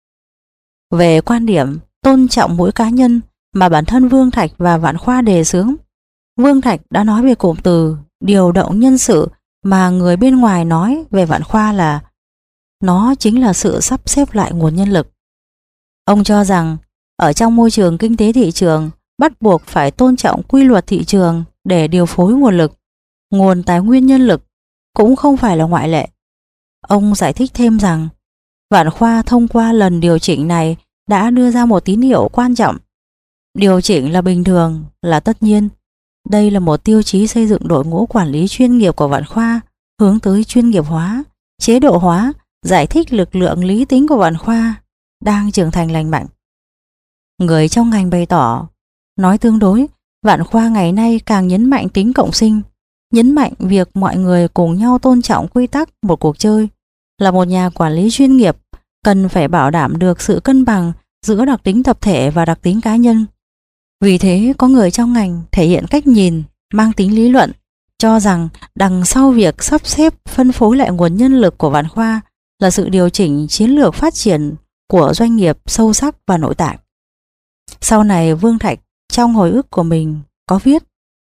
Về quan điểm tôn trọng mỗi cá nhân mà bản thân Vương Thạch và Vạn Khoa đề xướng, Vương Thạch đã nói về cụm từ điều động nhân sự mà người bên ngoài nói về Vạn Khoa là nó chính là sự sắp xếp lại nguồn nhân lực. Ông cho rằng ở trong môi trường kinh tế thị trường bắt buộc phải tôn trọng quy luật thị trường để điều phối nguồn lực. Nguồn tài nguyên nhân lực cũng không phải là ngoại lệ. Ông giải thích thêm rằng Vạn Khoa thông qua lần điều chỉnh này đã đưa ra một tín hiệu quan trọng. Điều chỉnh là bình thường, là tất nhiên. Đây là một tiêu chí xây dựng đội ngũ quản lý chuyên nghiệp của Vạn Khoa hướng tới chuyên nghiệp hóa, chế độ hóa, giải thích lực lượng lý tính của Vạn Khoa đang trưởng thành lành mạnh. Người trong ngành bày tỏ, nói tương đối, Vạn Khoa ngày nay càng nhấn mạnh tính cộng sinh, nhấn mạnh việc mọi người cùng nhau tôn trọng quy tắc một cuộc chơi. Là một nhà quản lý chuyên nghiệp, cần phải bảo đảm được sự cân bằng giữa đặc tính tập thể và đặc tính cá nhân. Vì thế, có người trong ngành thể hiện cách nhìn mang tính lý luận, cho rằng đằng sau việc sắp xếp phân phối lại nguồn nhân lực của Vạn Khoa là sự điều chỉnh chiến lược phát triển của doanh nghiệp sâu sắc và nội tại. Sau này, Vương Thạch trong hồi ức của mình có viết: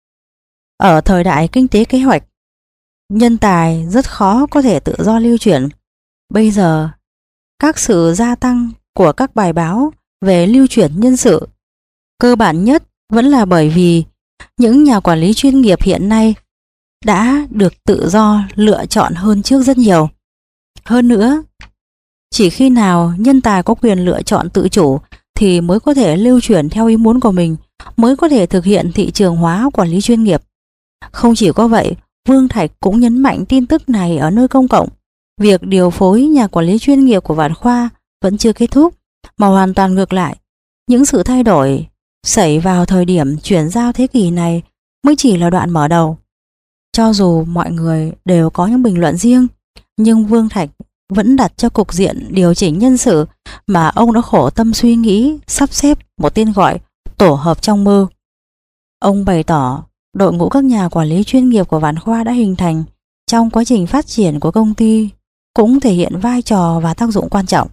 ở thời đại kinh tế kế hoạch, nhân tài rất khó có thể tự do lưu chuyển. Bây giờ, các sự gia tăng của các bài báo về lưu chuyển nhân sự cơ bản nhất vẫn là bởi vì những nhà quản lý chuyên nghiệp hiện nay đã được tự do lựa chọn hơn trước rất nhiều. Hơn nữa, chỉ khi nào nhân tài có quyền lựa chọn tự chủ thì mới có thể lưu chuyển theo ý muốn của mình, mới có thể thực hiện thị trường hóa quản lý chuyên nghiệp. Không chỉ có vậy, Vương Thạch cũng nhấn mạnh tin tức này ở nơi công cộng. Việc điều phối nhà quản lý chuyên nghiệp của Vạn Khoa vẫn chưa kết thúc, mà hoàn toàn ngược lại. Những sự thay đổi xảy vào thời điểm chuyển giao thế kỷ này mới chỉ là đoạn mở đầu. Cho dù mọi người đều có những bình luận riêng, nhưng Vương Thạch vẫn đặt cho cục diện điều chỉnh nhân sự mà ông đã khổ tâm suy nghĩ sắp xếp một tên gọi tổ hợp trong mơ. Ông bày tỏ đội ngũ các nhà quản lý chuyên nghiệp của Vạn Khoa đã hình thành trong quá trình phát triển của công ty cũng thể hiện vai trò và tác dụng quan trọng.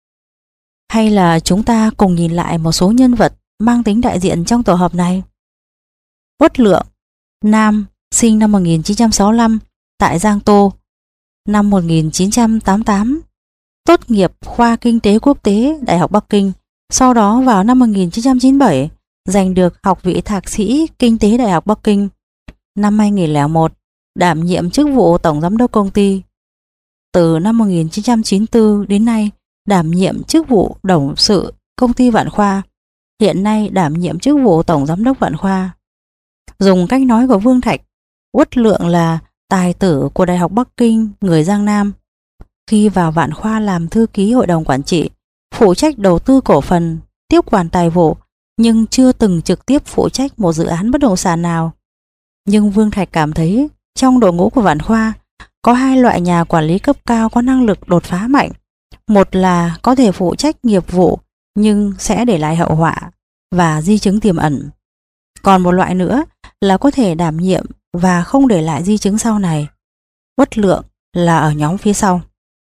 Hay là chúng ta cùng nhìn lại một số nhân vật mang tính đại diện trong tổ hợp này. Uất Lượng, nam, sinh năm 1965 tại Giang Tô. Năm 1988, tốt nghiệp khoa Kinh tế Quốc tế Đại học Bắc Kinh. Sau đó vào năm 1997 giành được học vị thạc sĩ Kinh tế Đại học Bắc Kinh. Năm 2001 đảm nhiệm chức vụ tổng giám đốc công ty. Từ năm 1994 đến nay đảm nhiệm chức vụ董sự công ty Vạn Khoa. Hiện nay đảm nhiệm chức vụ tổng giám đốc Vạn Khoa. Dùng cách nói của Vương Thạch, Uất Lượng là tài tử của Đại học Bắc Kinh, người Giang Nam. Khi vào Vạn Khoa làm thư ký hội đồng quản trị, phụ trách đầu tư cổ phần, tiếp quản tài vụ, nhưng chưa từng trực tiếp phụ trách một dự án bất động sản nào. Nhưng Vương Thạch cảm thấy trong đội ngũ của Vạn Khoa có hai loại nhà quản lý cấp cao có năng lực đột phá mạnh. Một là có thể phụ trách nghiệp vụ nhưng sẽ để lại hậu họa và di chứng tiềm ẩn. Còn một loại nữa là có thể đảm nhiệm và không để lại di chứng sau này. Uất Lượng là ở nhóm phía sau.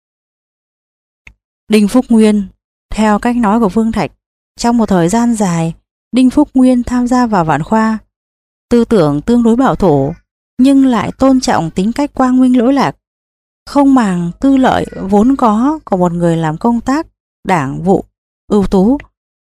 Đinh Phúc Nguyên, theo cách nói của Vương Thạch, trong một thời gian dài, Đinh Phúc Nguyên tham gia vào Vạn Khoa. Tư tưởng tương đối bảo thủ, nhưng lại tôn trọng tính cách quang minh lỗi lạc, không màng tư lợi vốn có của một người làm công tác đảng vụ ưu tú.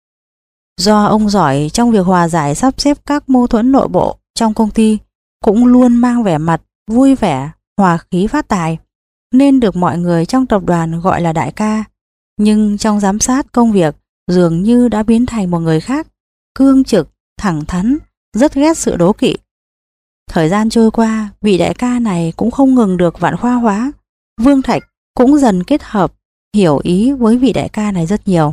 Do ông giỏi trong việc hòa giải sắp xếp các mâu thuẫn nội bộ trong công ty, cũng luôn mang vẻ mặt vui vẻ, hòa khí phát tài, nên được mọi người trong tập đoàn gọi là đại ca. Nhưng trong giám sát công việc dường như đã biến thành một người khác, cương trực, thẳng thắn, rất ghét sự đố kỵ. Thời gian trôi qua, vị đại ca này cũng không ngừng được Vạn Khoa hóa. Vương Thạch cũng dần kết hợp, hiểu ý với vị đại ca này rất nhiều.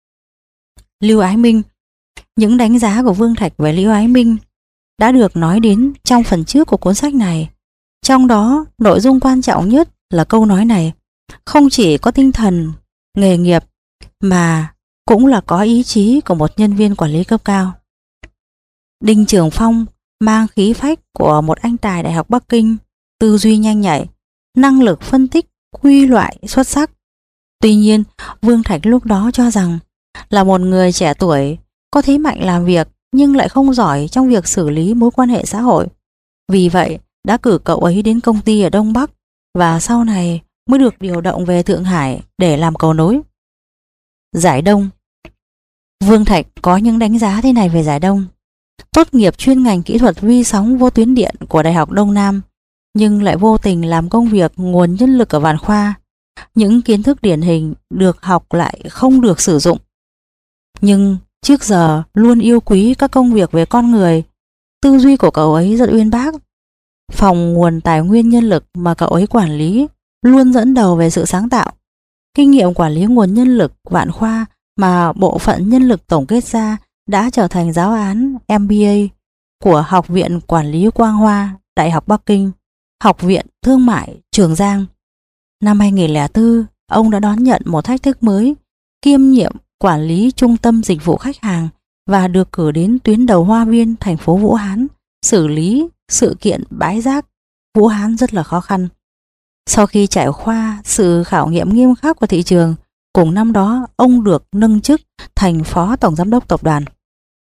Lưu Ái Minh. Những đánh giá của Vương Thạch về Lưu Ái Minh đã được nói đến trong phần trước của cuốn sách này. Trong đó, nội dung quan trọng nhất là câu nói này: không chỉ có tinh thần, nghề nghiệp, mà cũng là có ý chí của một nhân viên quản lý cấp cao. Đinh Trường Phong mang khí phách của một anh tài Đại học Bắc Kinh, tư duy nhanh nhạy, năng lực phân tích, quy loại xuất sắc. Tuy nhiên, Vương Thạch lúc đó cho rằng là một người trẻ tuổi, có thế mạnh làm việc nhưng lại không giỏi trong việc xử lý mối quan hệ xã hội. Vì vậy, đã cử cậu ấy đến công ty ở Đông Bắc và sau này mới được điều động về Thượng Hải để làm cầu nối. Giải Đông. Vương Thạch có những đánh giá thế này về Giải Đông. Tốt nghiệp chuyên ngành kỹ thuật vi sóng vô tuyến điện của Đại học Đông Nam, nhưng lại vô tình làm công việc nguồn nhân lực ở Vạn Khoa. Những kiến thức điển hình được học lại không được sử dụng. Nhưng trước giờ luôn yêu quý các công việc về con người. Tư duy của cậu ấy rất uyên bác. Phòng nguồn tài nguyên nhân lực mà cậu ấy quản lý luôn dẫn đầu về sự sáng tạo. Kinh nghiệm quản lý nguồn nhân lực Vạn Khoa mà bộ phận nhân lực tổng kết ra đã trở thành giáo án MBA của Học viện Quản lý Quang Hoa, Đại học Bắc Kinh, Học viện Thương mại Trường Giang. Năm 2004, ông đã đón nhận một thách thức mới, kiêm nhiệm quản lý trung tâm dịch vụ khách hàng và được cử đến tuyến đầu Hoa Viên, thành phố Vũ Hán, xử lý sự kiện bãi rác Vũ Hán rất là khó khăn. Sau khi trải qua sự khảo nghiệm nghiêm khắc của thị trường, cùng năm đó ông được nâng chức thành phó tổng giám đốc tập đoàn.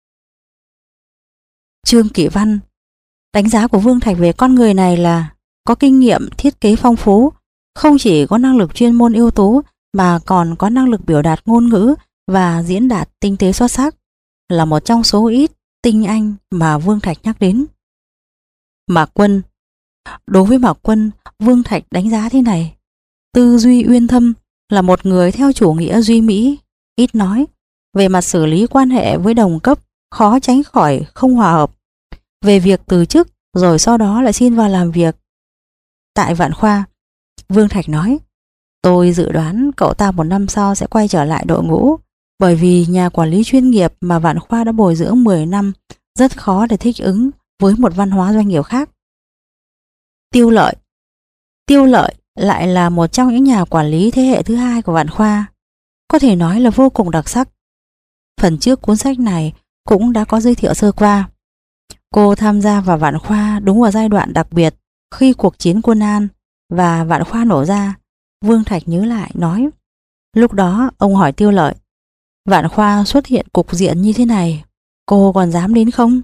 Trương Kỷ Văn. Đánh giá của Vương Thạch về con người này là có kinh nghiệm thiết kế phong phú, không chỉ có năng lực chuyên môn ưu tú mà còn có năng lực biểu đạt ngôn ngữ và diễn đạt tinh tế xuất sắc, là một trong số ít tinh anh mà Vương Thạch nhắc đến. Mạc Quân. Đối với Mạc Quân, Vương Thạch đánh giá thế này: tư duy uyên thâm, là một người theo chủ nghĩa duy mỹ, ít nói, về mặt xử lý quan hệ với đồng cấp khó tránh khỏi không hòa hợp, về việc từ chức rồi sau đó lại xin vào làm việc tại Vạn Khoa. Vương Thạch nói: tôi dự đoán cậu ta một năm sau sẽ quay trở lại đội ngũ, bởi vì nhà quản lý chuyên nghiệp mà Vạn Khoa đã bồi dưỡng 10 năm rất khó để thích ứng với một văn hóa doanh nghiệp khác. Tiêu Lợi. Tiêu Lợi lại là một trong những nhà quản lý thế hệ thứ hai của Vạn Khoa, có thể nói là vô cùng đặc sắc. Phần trước cuốn sách này cũng đã có giới thiệu sơ qua. Cô tham gia vào Vạn Khoa đúng vào giai đoạn đặc biệt khi cuộc chiến Quân An và Vạn Khoa nổ ra. Vương Thạch nhớ lại nói: lúc đó ông hỏi Tiêu Lợi, Vạn Khoa xuất hiện cục diện như thế này, cô còn dám đến không?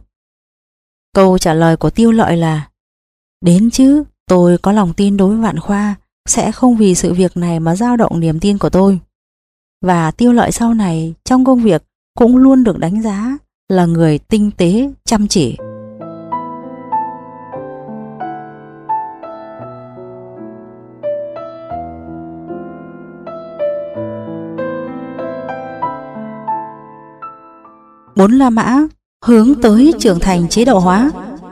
Câu trả lời của Tiêu Lợi là: đến chứ, tôi có lòng tin đối với Vạn Khoa, sẽ không vì sự việc này mà dao động niềm tin của tôi. Và Tiêu Lợi sau này trong công việc cũng luôn được đánh giá là người tinh tế, chăm chỉ. Bốn La Mã hướng tới trưởng thành chế độ hóa.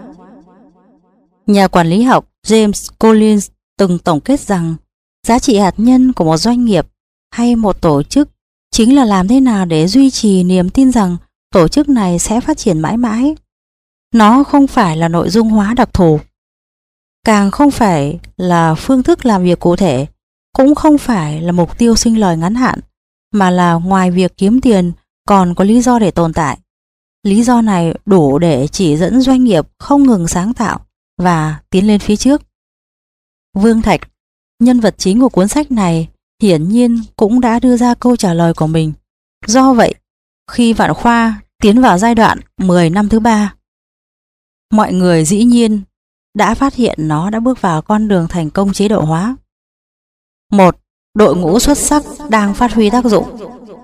Nhà quản lý học James Collins từng tổng kết rằng giá trị hạt nhân của một doanh nghiệp hay một tổ chức chính là làm thế nào để duy trì niềm tin rằng tổ chức này sẽ phát triển mãi mãi. Nó không phải là nội dung hóa đặc thù, càng không phải là phương thức làm việc cụ thể, cũng không phải là mục tiêu sinh lời ngắn hạn, mà là ngoài việc kiếm tiền còn có lý do để tồn tại. Lý do này đủ để chỉ dẫn doanh nghiệp không ngừng sáng tạo và tiến lên phía trước. Vương Thạch, nhân vật chính của cuốn sách này, hiển nhiên cũng đã đưa ra câu trả lời của mình. Do vậy, khi Vạn Khoa tiến vào giai đoạn 10 năm thứ 3, mọi người dĩ nhiên đã phát hiện nó đã bước vào con đường thành công chế độ hóa. Một đội ngũ xuất sắc đang phát huy tác dụng.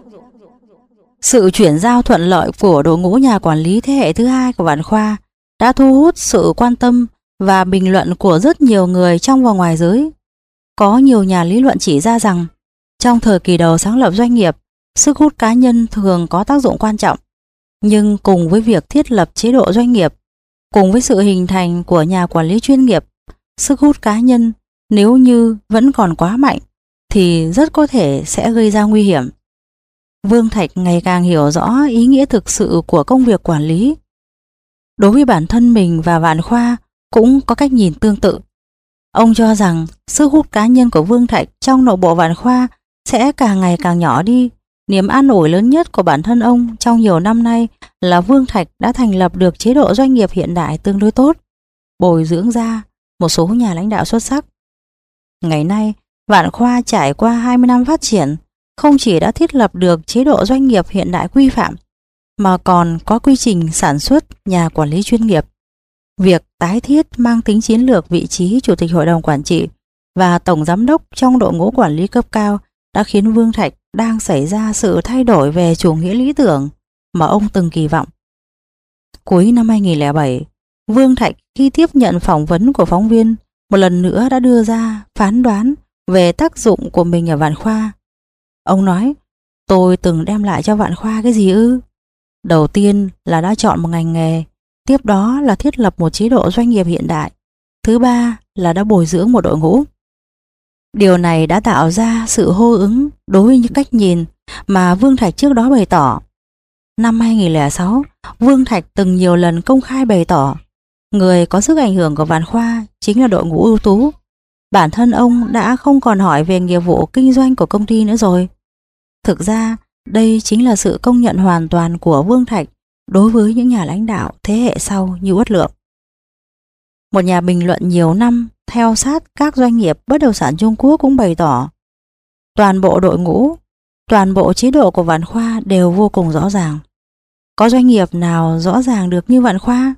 Sự chuyển giao thuận lợi của đội ngũ nhà quản lý thế hệ thứ hai của Vạn Khoa đã thu hút sự quan tâm và bình luận của rất nhiều người trong và ngoài giới. Có nhiều nhà lý luận chỉ ra rằng trong thời kỳ đầu sáng lập doanh nghiệp, sức hút cá nhân thường có tác dụng quan trọng. Nhưng cùng với việc thiết lập chế độ doanh nghiệp, cùng với sự hình thành của nhà quản lý chuyên nghiệp, sức hút cá nhân nếu như vẫn còn quá mạnh thì rất có thể sẽ gây ra nguy hiểm. Vương Thạch ngày càng hiểu rõ ý nghĩa thực sự của công việc quản lý. Đối với bản thân mình và Vạn Khoa cũng có cách nhìn tương tự. Ông cho rằng sức hút cá nhân của Vương Thạch trong nội bộ Vạn Khoa sẽ càng ngày càng nhỏ đi. Niềm an ủi lớn nhất của bản thân ông trong nhiều năm nay là Vương Thạch đã thành lập được chế độ doanh nghiệp hiện đại tương đối tốt, bồi dưỡng ra một số nhà lãnh đạo xuất sắc. Ngày nay, Vạn Khoa trải qua 20 năm phát triển, không chỉ đã thiết lập được chế độ doanh nghiệp hiện đại quy phạm, mà còn có quy trình sản xuất nhà quản lý chuyên nghiệp. Việc tái thiết mang tính chiến lược vị trí Chủ tịch Hội đồng Quản trị và Tổng Giám đốc trong đội ngũ quản lý cấp cao đã khiến Vương Thạch đang xảy ra sự thay đổi về chủ nghĩa lý tưởng mà ông từng kỳ vọng. Cuối năm 2007, Vương Thạch khi tiếp nhận phỏng vấn của phóng viên một lần nữa đã đưa ra phán đoán về tác dụng của mình ở Vạn Khoa. Ông nói, tôi từng đem lại cho Vạn Khoa cái gì ư? Đầu tiên là đã chọn một ngành nghề, tiếp đó là thiết lập một chế độ doanh nghiệp hiện đại, thứ ba là đã bồi dưỡng một đội ngũ. Điều này đã tạo ra sự hô ứng đối với những cách nhìn mà Vương Thạch trước đó bày tỏ. Năm 2006, Vương Thạch từng nhiều lần công khai bày tỏ người có sức ảnh hưởng của Vạn Khoa chính là đội ngũ ưu tú. Bản thân ông đã không còn hỏi về nghiệp vụ kinh doanh của công ty nữa rồi. Thực ra, đây chính là sự công nhận hoàn toàn của Vương Thạch đối với những nhà lãnh đạo thế hệ sau như Uất Lượng. Một nhà bình luận nhiều năm theo sát các doanh nghiệp bất động sản Trung Quốc cũng bày tỏ toàn bộ đội ngũ, toàn bộ chế độ của Vạn Khoa đều vô cùng rõ ràng. Có doanh nghiệp nào rõ ràng được như Vạn Khoa?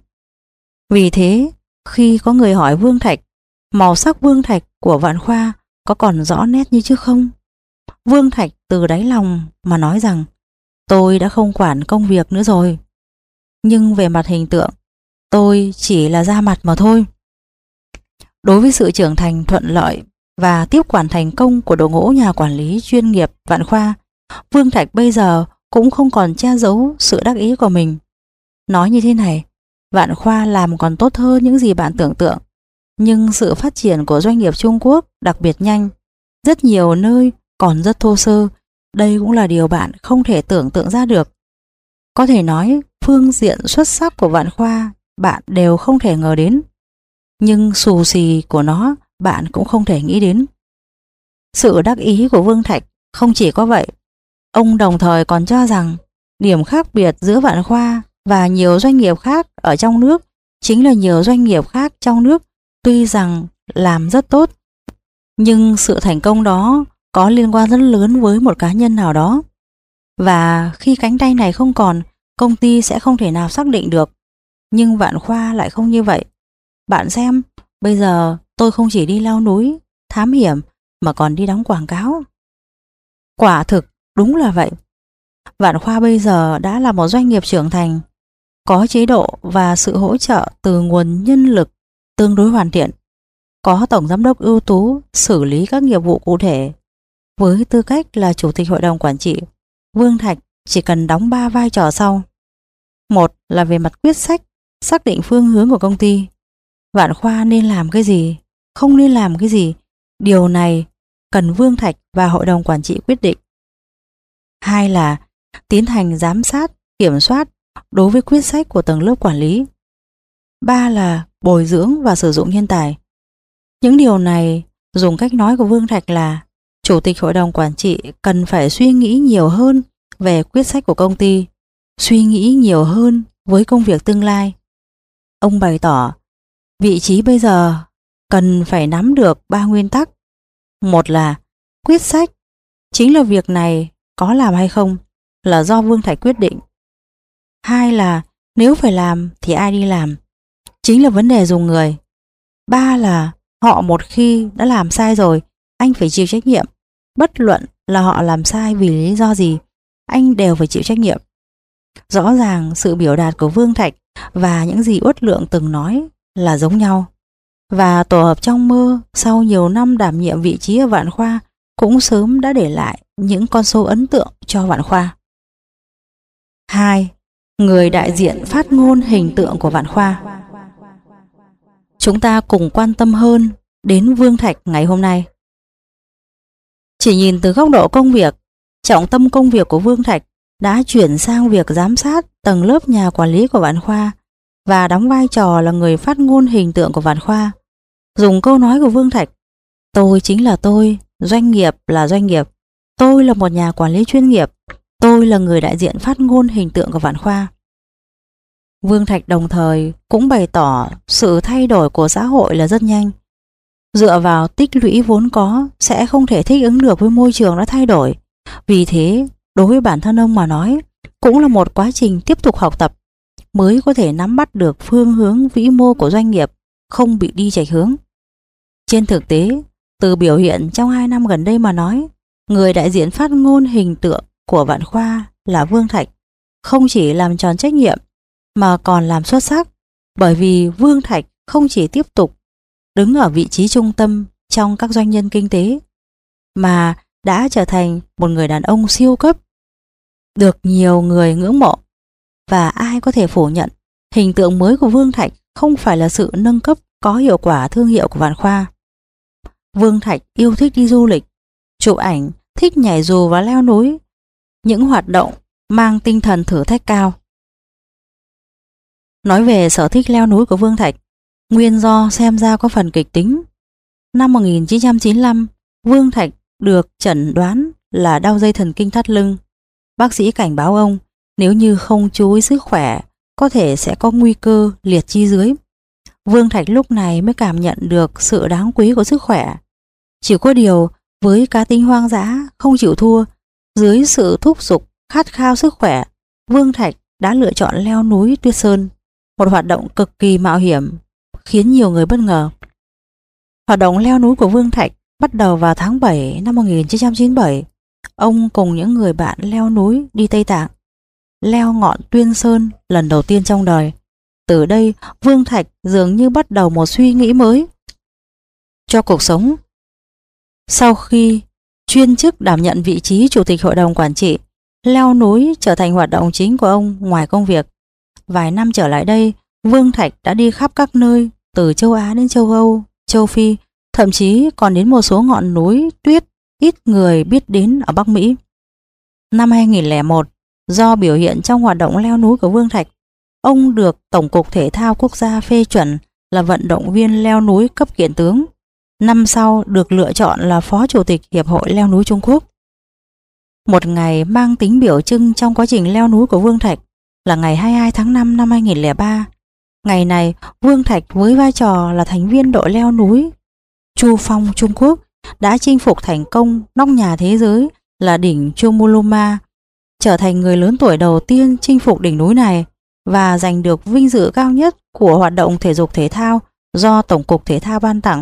Vì thế, khi có người hỏi Vương Thạch, màu sắc Vương Thạch của Vạn Khoa có còn rõ nét như trước không? Vương Thạch từ đáy lòng mà nói rằng tôi đã không quản công việc nữa rồi. Nhưng về mặt hình tượng, tôi chỉ là ra mặt mà thôi. Đối với sự trưởng thành thuận lợi và tiếp quản thành công của đội ngũ nhà quản lý chuyên nghiệp Vạn Khoa, Vương Thạch bây giờ cũng không còn che giấu sự đắc ý của mình. Nói như thế này, Vạn Khoa làm còn tốt hơn những gì bạn tưởng tượng, nhưng sự phát triển của doanh nghiệp Trung Quốc đặc biệt nhanh, rất nhiều nơi còn rất thô sơ. Đây cũng là điều bạn không thể tưởng tượng ra được. Có thể nói phương diện xuất sắc của Vạn Khoa bạn đều không thể ngờ đến, nhưng xù xì của nó bạn cũng không thể nghĩ đến. Sự đắc ý của Vương Thạch không chỉ có vậy, ông đồng thời còn cho rằng điểm khác biệt giữa Vạn Khoa và nhiều doanh nghiệp khác ở trong nước chính là nhiều doanh nghiệp khác trong nước tuy rằng làm rất tốt, nhưng sự thành công đó có liên quan rất lớn với một cá nhân nào đó. Và khi cánh tay này không còn, công ty sẽ không thể nào xác định được. Nhưng Vạn Khoa lại không như vậy. Bạn xem, bây giờ tôi không chỉ đi leo núi, thám hiểm mà còn đi đóng quảng cáo. Quả thực đúng là vậy. Vạn Khoa bây giờ đã là một doanh nghiệp trưởng thành, có chế độ và sự hỗ trợ từ nguồn nhân lực tương đối hoàn thiện, có tổng giám đốc ưu tú xử lý các nghiệp vụ cụ thể. Với tư cách là chủ tịch hội đồng quản trị, Vương Thạch chỉ cần đóng 3 vai trò sau. Một là về mặt quyết sách, xác định phương hướng của công ty. Vạn Khoa nên làm cái gì, không nên làm cái gì, điều này cần Vương Thạch và hội đồng quản trị quyết định. Hai là tiến hành giám sát, kiểm soát đối với quyết sách của tầng lớp quản lý. Ba là bồi dưỡng và sử dụng nhân tài. Những điều này, dùng cách nói của Vương Thạch là chủ tịch hội đồng quản trị cần phải suy nghĩ nhiều hơn về quyết sách của công ty, suy nghĩ nhiều hơn với công việc tương lai. Ông bày tỏ vị trí bây giờ cần phải nắm được 3 nguyên tắc. Một là quyết sách, chính là việc này có làm hay không là do Vương Thạch quyết định. Hai là nếu phải làm thì ai đi làm, chính là vấn đề dùng người. Ba là họ một khi đã làm sai rồi, anh phải chịu trách nhiệm. Bất luận là họ làm sai vì lý do gì, anh đều phải chịu trách nhiệm. Rõ ràng sự biểu đạt của Vương Thạch và những gì Uất Lượng từng nói là giống nhau. Và tổ hợp trong mơ sau nhiều năm đảm nhiệm vị trí ở Vạn Khoa cũng sớm đã để lại những con số ấn tượng cho Vạn Khoa. 2. Người đại diện phát ngôn hình tượng của Vạn Khoa. Chúng ta cùng quan tâm hơn đến Vương Thạch ngày hôm nay. Chỉ nhìn từ góc độ công việc, trọng tâm công việc của Vương Thạch đã chuyển sang việc giám sát tầng lớp nhà quản lý của Vạn Khoa và đóng vai trò là người phát ngôn hình tượng của Vạn Khoa. Dùng câu nói của Vương Thạch, tôi chính là tôi, doanh nghiệp là doanh nghiệp, tôi là một nhà quản lý chuyên nghiệp, tôi là người đại diện phát ngôn hình tượng của Vạn Khoa. Vương Thạch đồng thời cũng bày tỏ sự thay đổi của xã hội là rất nhanh. Dựa vào tích lũy vốn có sẽ không thể thích ứng được với môi trường đã thay đổi. Vì thế, đối với bản thân ông mà nói, cũng là một quá trình tiếp tục học tập mới có thể nắm bắt được phương hướng vĩ mô của doanh nghiệp, không bị đi chệch hướng. Trên thực tế, từ biểu hiện trong 2 năm gần đây mà nói, người đại diện phát ngôn hình tượng của Vạn Khoa là Vương Thạch không chỉ làm tròn trách nhiệm mà còn làm xuất sắc, bởi vì Vương Thạch không chỉ tiếp tục đứng ở vị trí trung tâm trong các doanh nhân kinh tế, mà đã trở thành một người đàn ông siêu cấp, được nhiều người ngưỡng mộ. Và ai có thể phủ nhận hình tượng mới của Vương Thạch không phải là sự nâng cấp có hiệu quả thương hiệu của Vạn Khoa. Vương Thạch yêu thích đi du lịch, chụp ảnh, thích nhảy dù và leo núi, những hoạt động mang tinh thần thử thách cao. Nói về sở thích leo núi của Vương Thạch, nguyên do xem ra có phần kịch tính. Năm 1995, Vương Thạch được chẩn đoán là đau dây thần kinh thắt lưng. Bác sĩ cảnh báo ông nếu như không chú ý sức khỏe, có thể sẽ có nguy cơ liệt chi dưới. Vương Thạch lúc này mới cảm nhận được sự đáng quý của sức khỏe. Chỉ có điều, với cá tính hoang dã, không chịu thua, dưới sự thúc giục khát khao sức khỏe, Vương Thạch đã lựa chọn leo núi Tuyết Sơn, một hoạt động cực kỳ mạo hiểm, khiến nhiều người bất ngờ. Hoạt động leo núi của Vương Thạch bắt đầu vào tháng 7 năm 1997. Ông cùng những người bạn leo núi đi Tây Tạng, leo ngọn Tuyên Sơn lần đầu tiên trong đời. Từ đây, Vương Thạch dường như bắt đầu một suy nghĩ mới cho cuộc sống. Sau khi chuyên chức đảm nhận vị trí chủ tịch hội đồng quản trị, leo núi trở thành hoạt động chính của ông ngoài công việc. Vài năm trở lại đây, Vương Thạch đã đi khắp các nơi, từ châu Á đến châu Âu, châu Phi, thậm chí còn đến một số ngọn núi tuyết ít người biết đến ở Bắc Mỹ. Năm 2001, do biểu hiện trong hoạt động leo núi của Vương Thạch, ông được Tổng cục Thể thao Quốc gia phê chuẩn là vận động viên leo núi cấp kiện tướng. Năm sau được lựa chọn là Phó Chủ tịch Hiệp hội leo núi Trung Quốc. Một ngày mang tính biểu trưng trong quá trình leo núi của Vương Thạch là ngày 22 tháng 5 năm 2003. Ngày này, Vương Thạch với vai trò là thành viên đội leo núi Chu Phong Trung Quốc đã chinh phục thành công nóc nhà thế giới là đỉnh Chomolungma, trở thành người lớn tuổi đầu tiên chinh phục đỉnh núi này và giành được vinh dự cao nhất của hoạt động thể dục thể thao do Tổng cục Thể thao ban tặng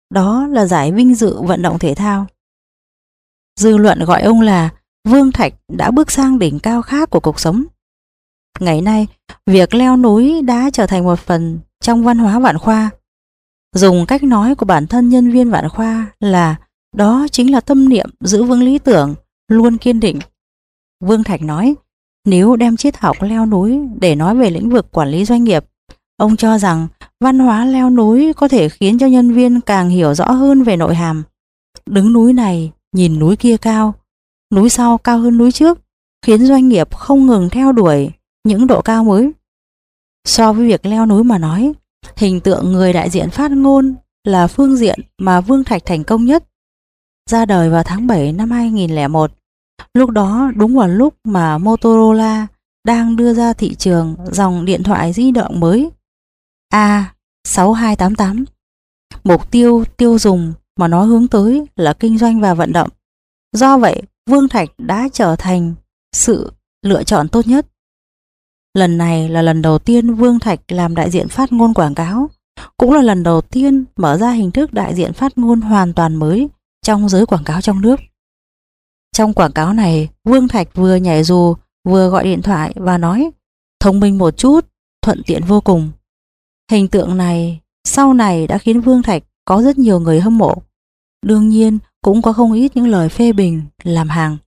đó là giải vinh dự vận động thể thao. Dư luận gọi ông là Vương Thạch đã bước sang đỉnh cao khác của cuộc sống. Ngày nay, việc leo núi đã trở thành một phần trong văn hóa Vạn Khoa. Dùng cách nói của bản thân nhân viên Vạn Khoa là đó chính là tâm niệm giữ vững lý tưởng, luôn kiên định. Vương Thạch nói, nếu đem triết học leo núi để nói về lĩnh vực quản lý doanh nghiệp, ông cho rằng văn hóa leo núi có thể khiến cho nhân viên càng hiểu rõ hơn về nội hàm. Đứng núi này, nhìn núi kia cao, núi sau cao hơn núi trước, khiến doanh nghiệp không ngừng theo đuổi những độ cao mới. So với việc leo núi mà nói, hình tượng người đại diện phát ngôn là phương diện mà Vương Thạch thành công nhất. Ra đời vào tháng 7 năm 2001, lúc đó đúng vào lúc mà Motorola đang đưa ra thị trường dòng điện thoại di động mới A6288. Mục tiêu tiêu dùng mà nó hướng tới là kinh doanh và vận động. Do vậy, Vương Thạch đã trở thành sự lựa chọn tốt nhất. Lần này là lần đầu tiên Vương Thạch làm đại diện phát ngôn quảng cáo, cũng là lần đầu tiên mở ra hình thức đại diện phát ngôn hoàn toàn mới trong giới quảng cáo trong nước. Trong quảng cáo này, Vương Thạch vừa nhảy dù vừa gọi điện thoại và nói thông minh một chút, thuận tiện vô cùng. Hình tượng này sau này đã khiến Vương Thạch có rất nhiều người hâm mộ. Đương nhiên cũng có không ít những lời phê bình làm hàng.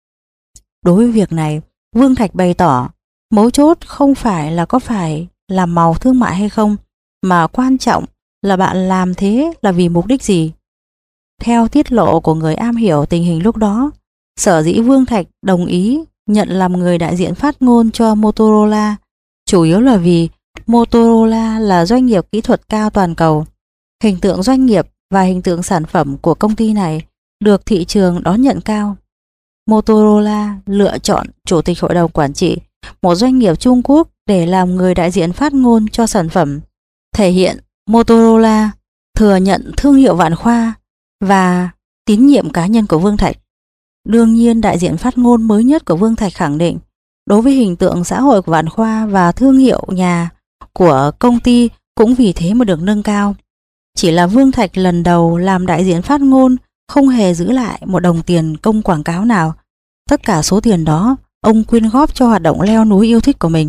Đối với việc này, Vương Thạch bày tỏ mấu chốt không phải là có phải làm màu thương mại hay không, mà quan trọng là bạn làm thế là vì mục đích gì. Theo tiết lộ của người am hiểu tình hình lúc đó, sở dĩ Vương Thạch đồng ý nhận làm người đại diện phát ngôn cho Motorola chủ yếu là vì Motorola là doanh nghiệp kỹ thuật cao toàn cầu. Hình tượng doanh nghiệp và hình tượng sản phẩm của công ty này được thị trường đón nhận cao. Motorola lựa chọn chủ tịch hội đồng quản trị, một doanh nghiệp Trung Quốc, để làm người đại diện phát ngôn cho sản phẩm, thể hiện Motorola thừa nhận thương hiệu Vạn Khoa và tín nhiệm cá nhân của Vương Thạch. Đương nhiên, đại diện phát ngôn mới nhất của Vương Thạch khẳng định đối với hình tượng xã hội của Vạn Khoa và thương hiệu nhà của công ty cũng vì thế mà được nâng cao. Chỉ là Vương Thạch lần đầu làm đại diện phát ngôn không hề giữ lại một đồng tiền công quảng cáo nào. Tất cả số tiền đó ông quyên góp cho hoạt động leo núi yêu thích của mình.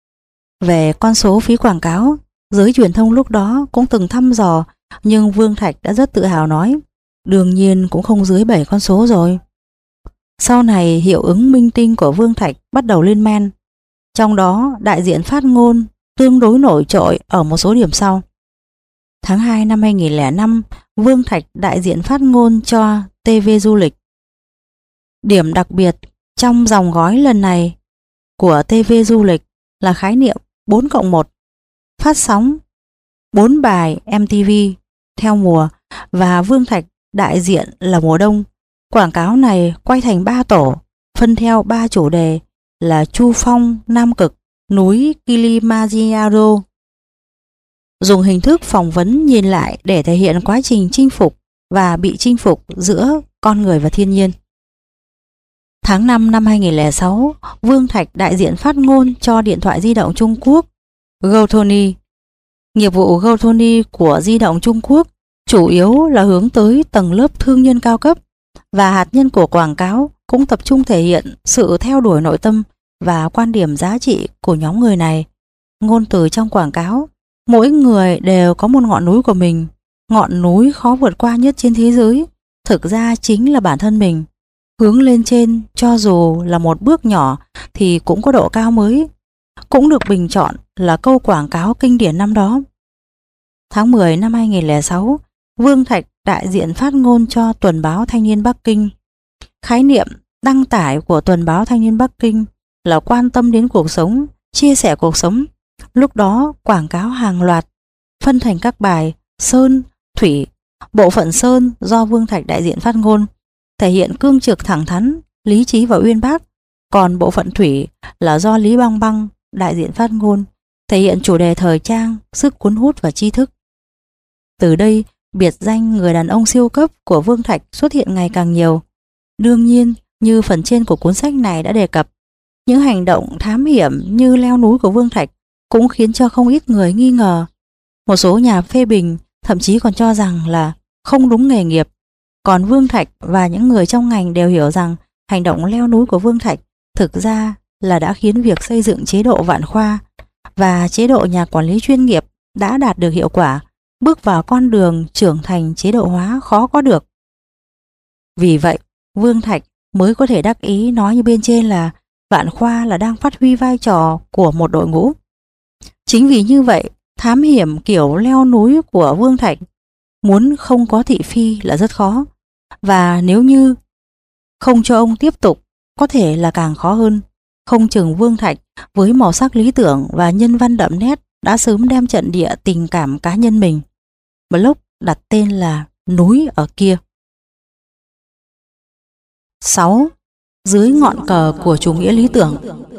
Về con số phí quảng cáo, giới truyền thông lúc đó cũng từng thăm dò, nhưng Vương Thạch đã rất tự hào nói, đương nhiên cũng không dưới 7 con số rồi. Sau này hiệu ứng minh tinh của Vương Thạch bắt đầu lên men. Trong đó đại diện phát ngôn tương đối nổi trội ở một số điểm sau. Tháng 2 năm 2005, Vương Thạch đại diện phát ngôn cho TV Du lịch. Điểm đặc biệt trong dòng gói lần này của TV Du lịch là khái niệm 4+1, phát sóng 4 bài MTV theo mùa và Vương Thạch đại diện là mùa đông. Quảng cáo này quay thành 3 tổ, phân theo 3 chủ đề là Chu Phong, Nam Cực, núi Kilimanjaro. Dùng hình thức phỏng vấn nhìn lại để thể hiện quá trình chinh phục và bị chinh phục giữa con người và thiên nhiên. Tháng 5 năm 2006, Vương Thạch đại diện phát ngôn cho điện thoại di động Trung Quốc Goldtone. Nghiệp vụ Goldtone của di động Trung Quốc chủ yếu là hướng tới tầng lớp thương nhân cao cấp, và hạt nhân của quảng cáo cũng tập trung thể hiện sự theo đuổi nội tâm và quan điểm giá trị của nhóm người này. Ngôn từ trong quảng cáo, mỗi người đều có một ngọn núi của mình. Ngọn núi khó vượt qua nhất trên thế giới thực ra chính là bản thân mình. Hướng lên trên, cho dù là một bước nhỏ thì cũng có độ cao mới, cũng được bình chọn là câu quảng cáo kinh điển năm đó. Tháng 10 năm 2006, Vương Thạch đại diện phát ngôn cho Tuần báo Thanh niên Bắc Kinh. Khái niệm đăng tải của Tuần báo Thanh niên Bắc Kinh là quan tâm đến cuộc sống, chia sẻ cuộc sống. Lúc đó quảng cáo hàng loạt, phân thành các bài Sơn, Thủy. Bộ phận Sơn do Vương Thạch đại diện phát ngôn, thể hiện cương trực thẳng thắn, lý trí và uyên bác. Còn bộ phận Thủy là do Lý Băng Băng đại diện phát ngôn, thể hiện chủ đề thời trang, sức cuốn hút và tri thức. Từ đây, biệt danh người đàn ông siêu cấp của Vương Thạch xuất hiện ngày càng nhiều. Đương nhiên, như phần trên của cuốn sách này đã đề cập, những hành động thám hiểm như leo núi của Vương Thạch cũng khiến cho không ít người nghi ngờ. Một số nhà phê bình thậm chí còn cho rằng là không đúng nghề nghiệp. Còn Vương Thạch và những người trong ngành đều hiểu rằng hành động leo núi của Vương Thạch thực ra là đã khiến việc xây dựng chế độ Vạn Khoa và chế độ nhà quản lý chuyên nghiệp đã đạt được hiệu quả, bước vào con đường trưởng thành chế độ hóa khó có được. Vì vậy, Vương Thạch mới có thể đắc ý nói như bên trên là Vạn Khoa là đang phát huy vai trò của một đội ngũ. Chính vì như vậy, thám hiểm kiểu leo núi của Vương Thạch muốn không có thị phi là rất khó, và nếu như không cho ông tiếp tục có thể là càng khó hơn. Không chừng Vương Thạch với màu sắc lý tưởng và nhân văn đậm nét đã sớm đem trận địa tình cảm cá nhân mình, blog đặt tên là Núi ở kia. 6. Dưới ngọn cờ của chủ nghĩa lý tưởng.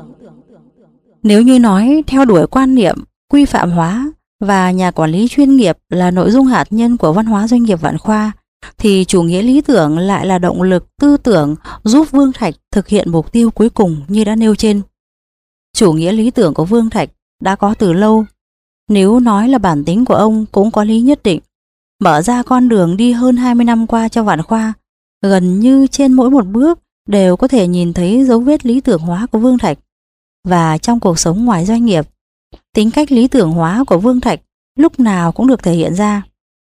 Nếu như nói theo đuổi quan niệm quy phạm hóa và nhà quản lý chuyên nghiệp là nội dung hạt nhân của văn hóa doanh nghiệp Vạn Khoa, thì chủ nghĩa lý tưởng lại là động lực tư tưởng giúp Vương Thạch thực hiện mục tiêu cuối cùng như đã nêu trên. Chủ nghĩa lý tưởng của Vương Thạch đã có từ lâu, nếu nói là bản tính của ông cũng có lý nhất định. Mở ra con đường đi hơn 20 năm qua cho Vạn Khoa, gần như trên mỗi một bước đều có thể nhìn thấy dấu vết lý tưởng hóa của Vương Thạch. Và trong cuộc sống ngoài doanh nghiệp, tính cách lý tưởng hóa của Vương Thạch lúc nào cũng được thể hiện ra.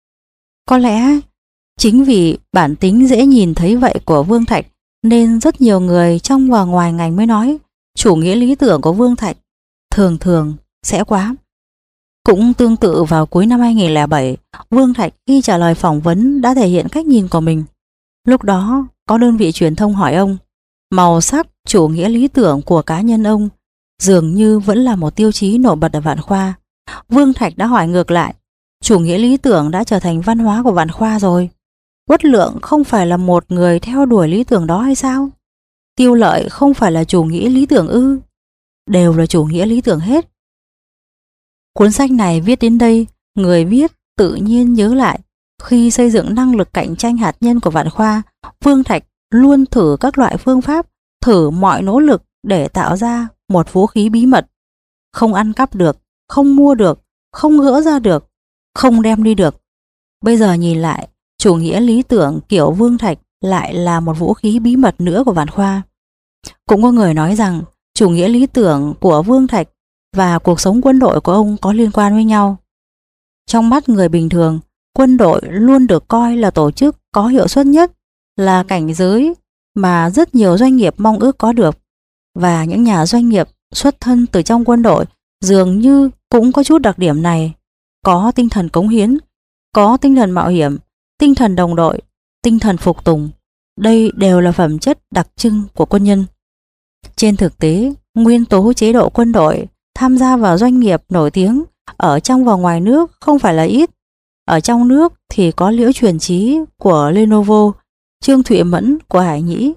Có lẽ chính vì bản tính dễ nhìn thấy vậy của Vương Thạch nên rất nhiều người trong và ngoài ngành mới nói chủ nghĩa lý tưởng của Vương Thạch thường thường sẽ quá. Cũng tương tự vào cuối năm 2007, Vương Thạch khi trả lời phỏng vấn đã thể hiện cách nhìn của mình. Lúc đó có đơn vị truyền thông hỏi ông, màu sắc chủ nghĩa lý tưởng của cá nhân ông dường như vẫn là một tiêu chí nổi bật ở Vạn Khoa. Vương Thạch đã hỏi ngược lại, chủ nghĩa lý tưởng đã trở thành văn hóa của Vạn Khoa rồi. Uất Lượng không phải là một người theo đuổi lý tưởng đó hay sao? Tiêu Lợi không phải là chủ nghĩa lý tưởng ư? Đều là chủ nghĩa lý tưởng hết. Cuốn sách này viết đến đây, người viết tự nhiên nhớ lại khi xây dựng năng lực cạnh tranh hạt nhân của Vạn Khoa, Vương Thạch luôn thử các loại phương pháp, thử mọi nỗ lực để tạo ra một vũ khí bí mật. Không ăn cắp được, không mua được, không gỡ ra được, không đem đi được. Bây giờ nhìn lại, chủ nghĩa lý tưởng kiểu Vương Thạch lại là một vũ khí bí mật nữa của Vạn Khoa. Cũng có người nói rằng chủ nghĩa lý tưởng của Vương Thạch và cuộc sống quân đội của ông có liên quan với nhau. Trong mắt người bình thường, quân đội luôn được coi là tổ chức có hiệu suất nhất, là cảnh giới mà rất nhiều doanh nghiệp mong ước có được. Và những nhà doanh nghiệp xuất thân từ trong quân đội dường như cũng có chút đặc điểm này, có tinh thần cống hiến, có tinh thần mạo hiểm, tinh thần đồng đội, tinh thần phục tùng. Đây đều là phẩm chất đặc trưng của quân nhân. Trên thực tế, nguyên tố chế độ quân đội tham gia vào doanh nghiệp nổi tiếng ở trong và ngoài nước không phải là ít. Ở trong nước thì có Liễu Truyền Chí của Lenovo, Trương Thụy Mẫn của Hải Nhĩ,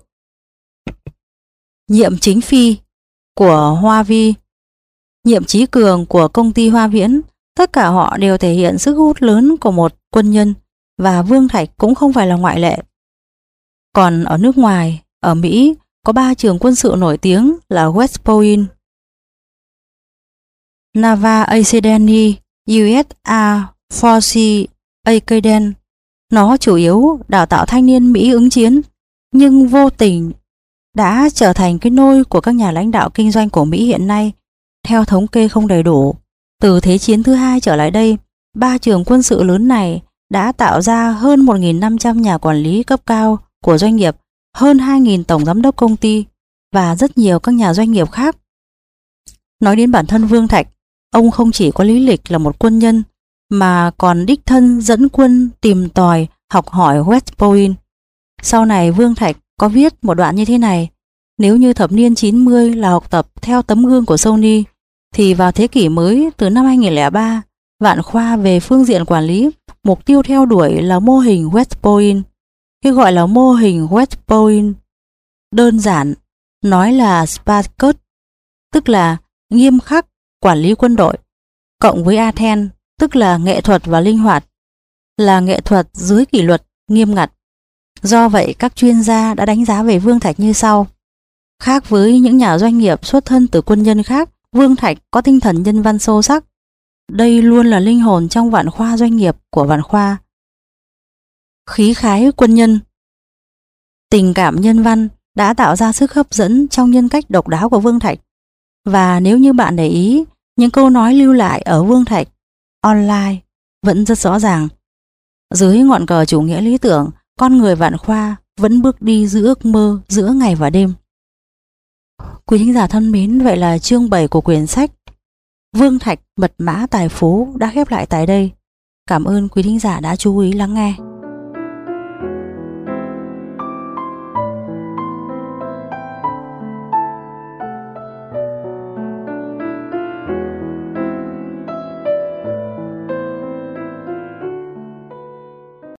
Nhiệm Chính Phi của Hoa Vi, Nhiệm Chí Cường của công ty Hoa Viễn. Tất cả họ đều thể hiện sức hút lớn của một quân nhân, và Vương Thạch cũng không phải là ngoại lệ. Còn ở nước ngoài, ở Mỹ, có 3 trường quân sự nổi tiếng là West Point, Naval Academy, US Air Force Academy. Nó chủ yếu đào tạo thanh niên Mỹ ứng chiến, nhưng vô tình đã trở thành cái nôi của các nhà lãnh đạo kinh doanh của Mỹ hiện nay. Theo thống kê không đầy đủ, từ Thế chiến thứ 2 trở lại đây, 3 trường quân sự lớn này đã tạo ra hơn 1.500 nhà quản lý cấp cao của doanh nghiệp, hơn 2.000 tổng giám đốc công ty và rất nhiều các nhà doanh nghiệp khác. Nói đến bản thân Vương Thạch, ông không chỉ có lý lịch là một quân nhân mà còn đích thân dẫn quân tìm tòi học hỏi West Point. Sau này Vương Thạch có viết một đoạn như thế này: nếu như thập niên 90 là học tập theo tấm gương của Sony, thì vào thế kỷ mới từ năm 2003, Vạn Khoa về phương diện quản lý, mục tiêu theo đuổi là mô hình West Point. Khi gọi là mô hình West Point, đơn giản nói là Spartacus, tức là nghiêm khắc quản lý quân đội, cộng với Athens, tức là nghệ thuật và linh hoạt, là nghệ thuật dưới kỷ luật nghiêm ngặt. Do vậy, các chuyên gia đã đánh giá về Vương Thạch như sau. Khác với những nhà doanh nghiệp xuất thân từ quân nhân khác, Vương Thạch có tinh thần nhân văn sâu sắc. Đây luôn là linh hồn trong Vạn Khoa doanh nghiệp của Vạn Khoa. khí khái quân nhân. Tình cảm nhân văn đã tạo ra sức hấp dẫn trong nhân cách độc đáo của Vương Thạch. Và nếu như bạn để ý, những câu nói lưu lại ở Vương Thạch online vẫn rất rõ ràng. Dưới ngọn cờ chủ nghĩa lý tưởng, con người Vạn Khoa vẫn bước đi giữa ước mơ giữa ngày và đêm. Quý thính giả thân mến, vậy là chương 7 của quyển sách Vương Thạch mật mã tài phú đã khép lại tại đây. Cảm ơn quý thính giả đã chú ý lắng nghe.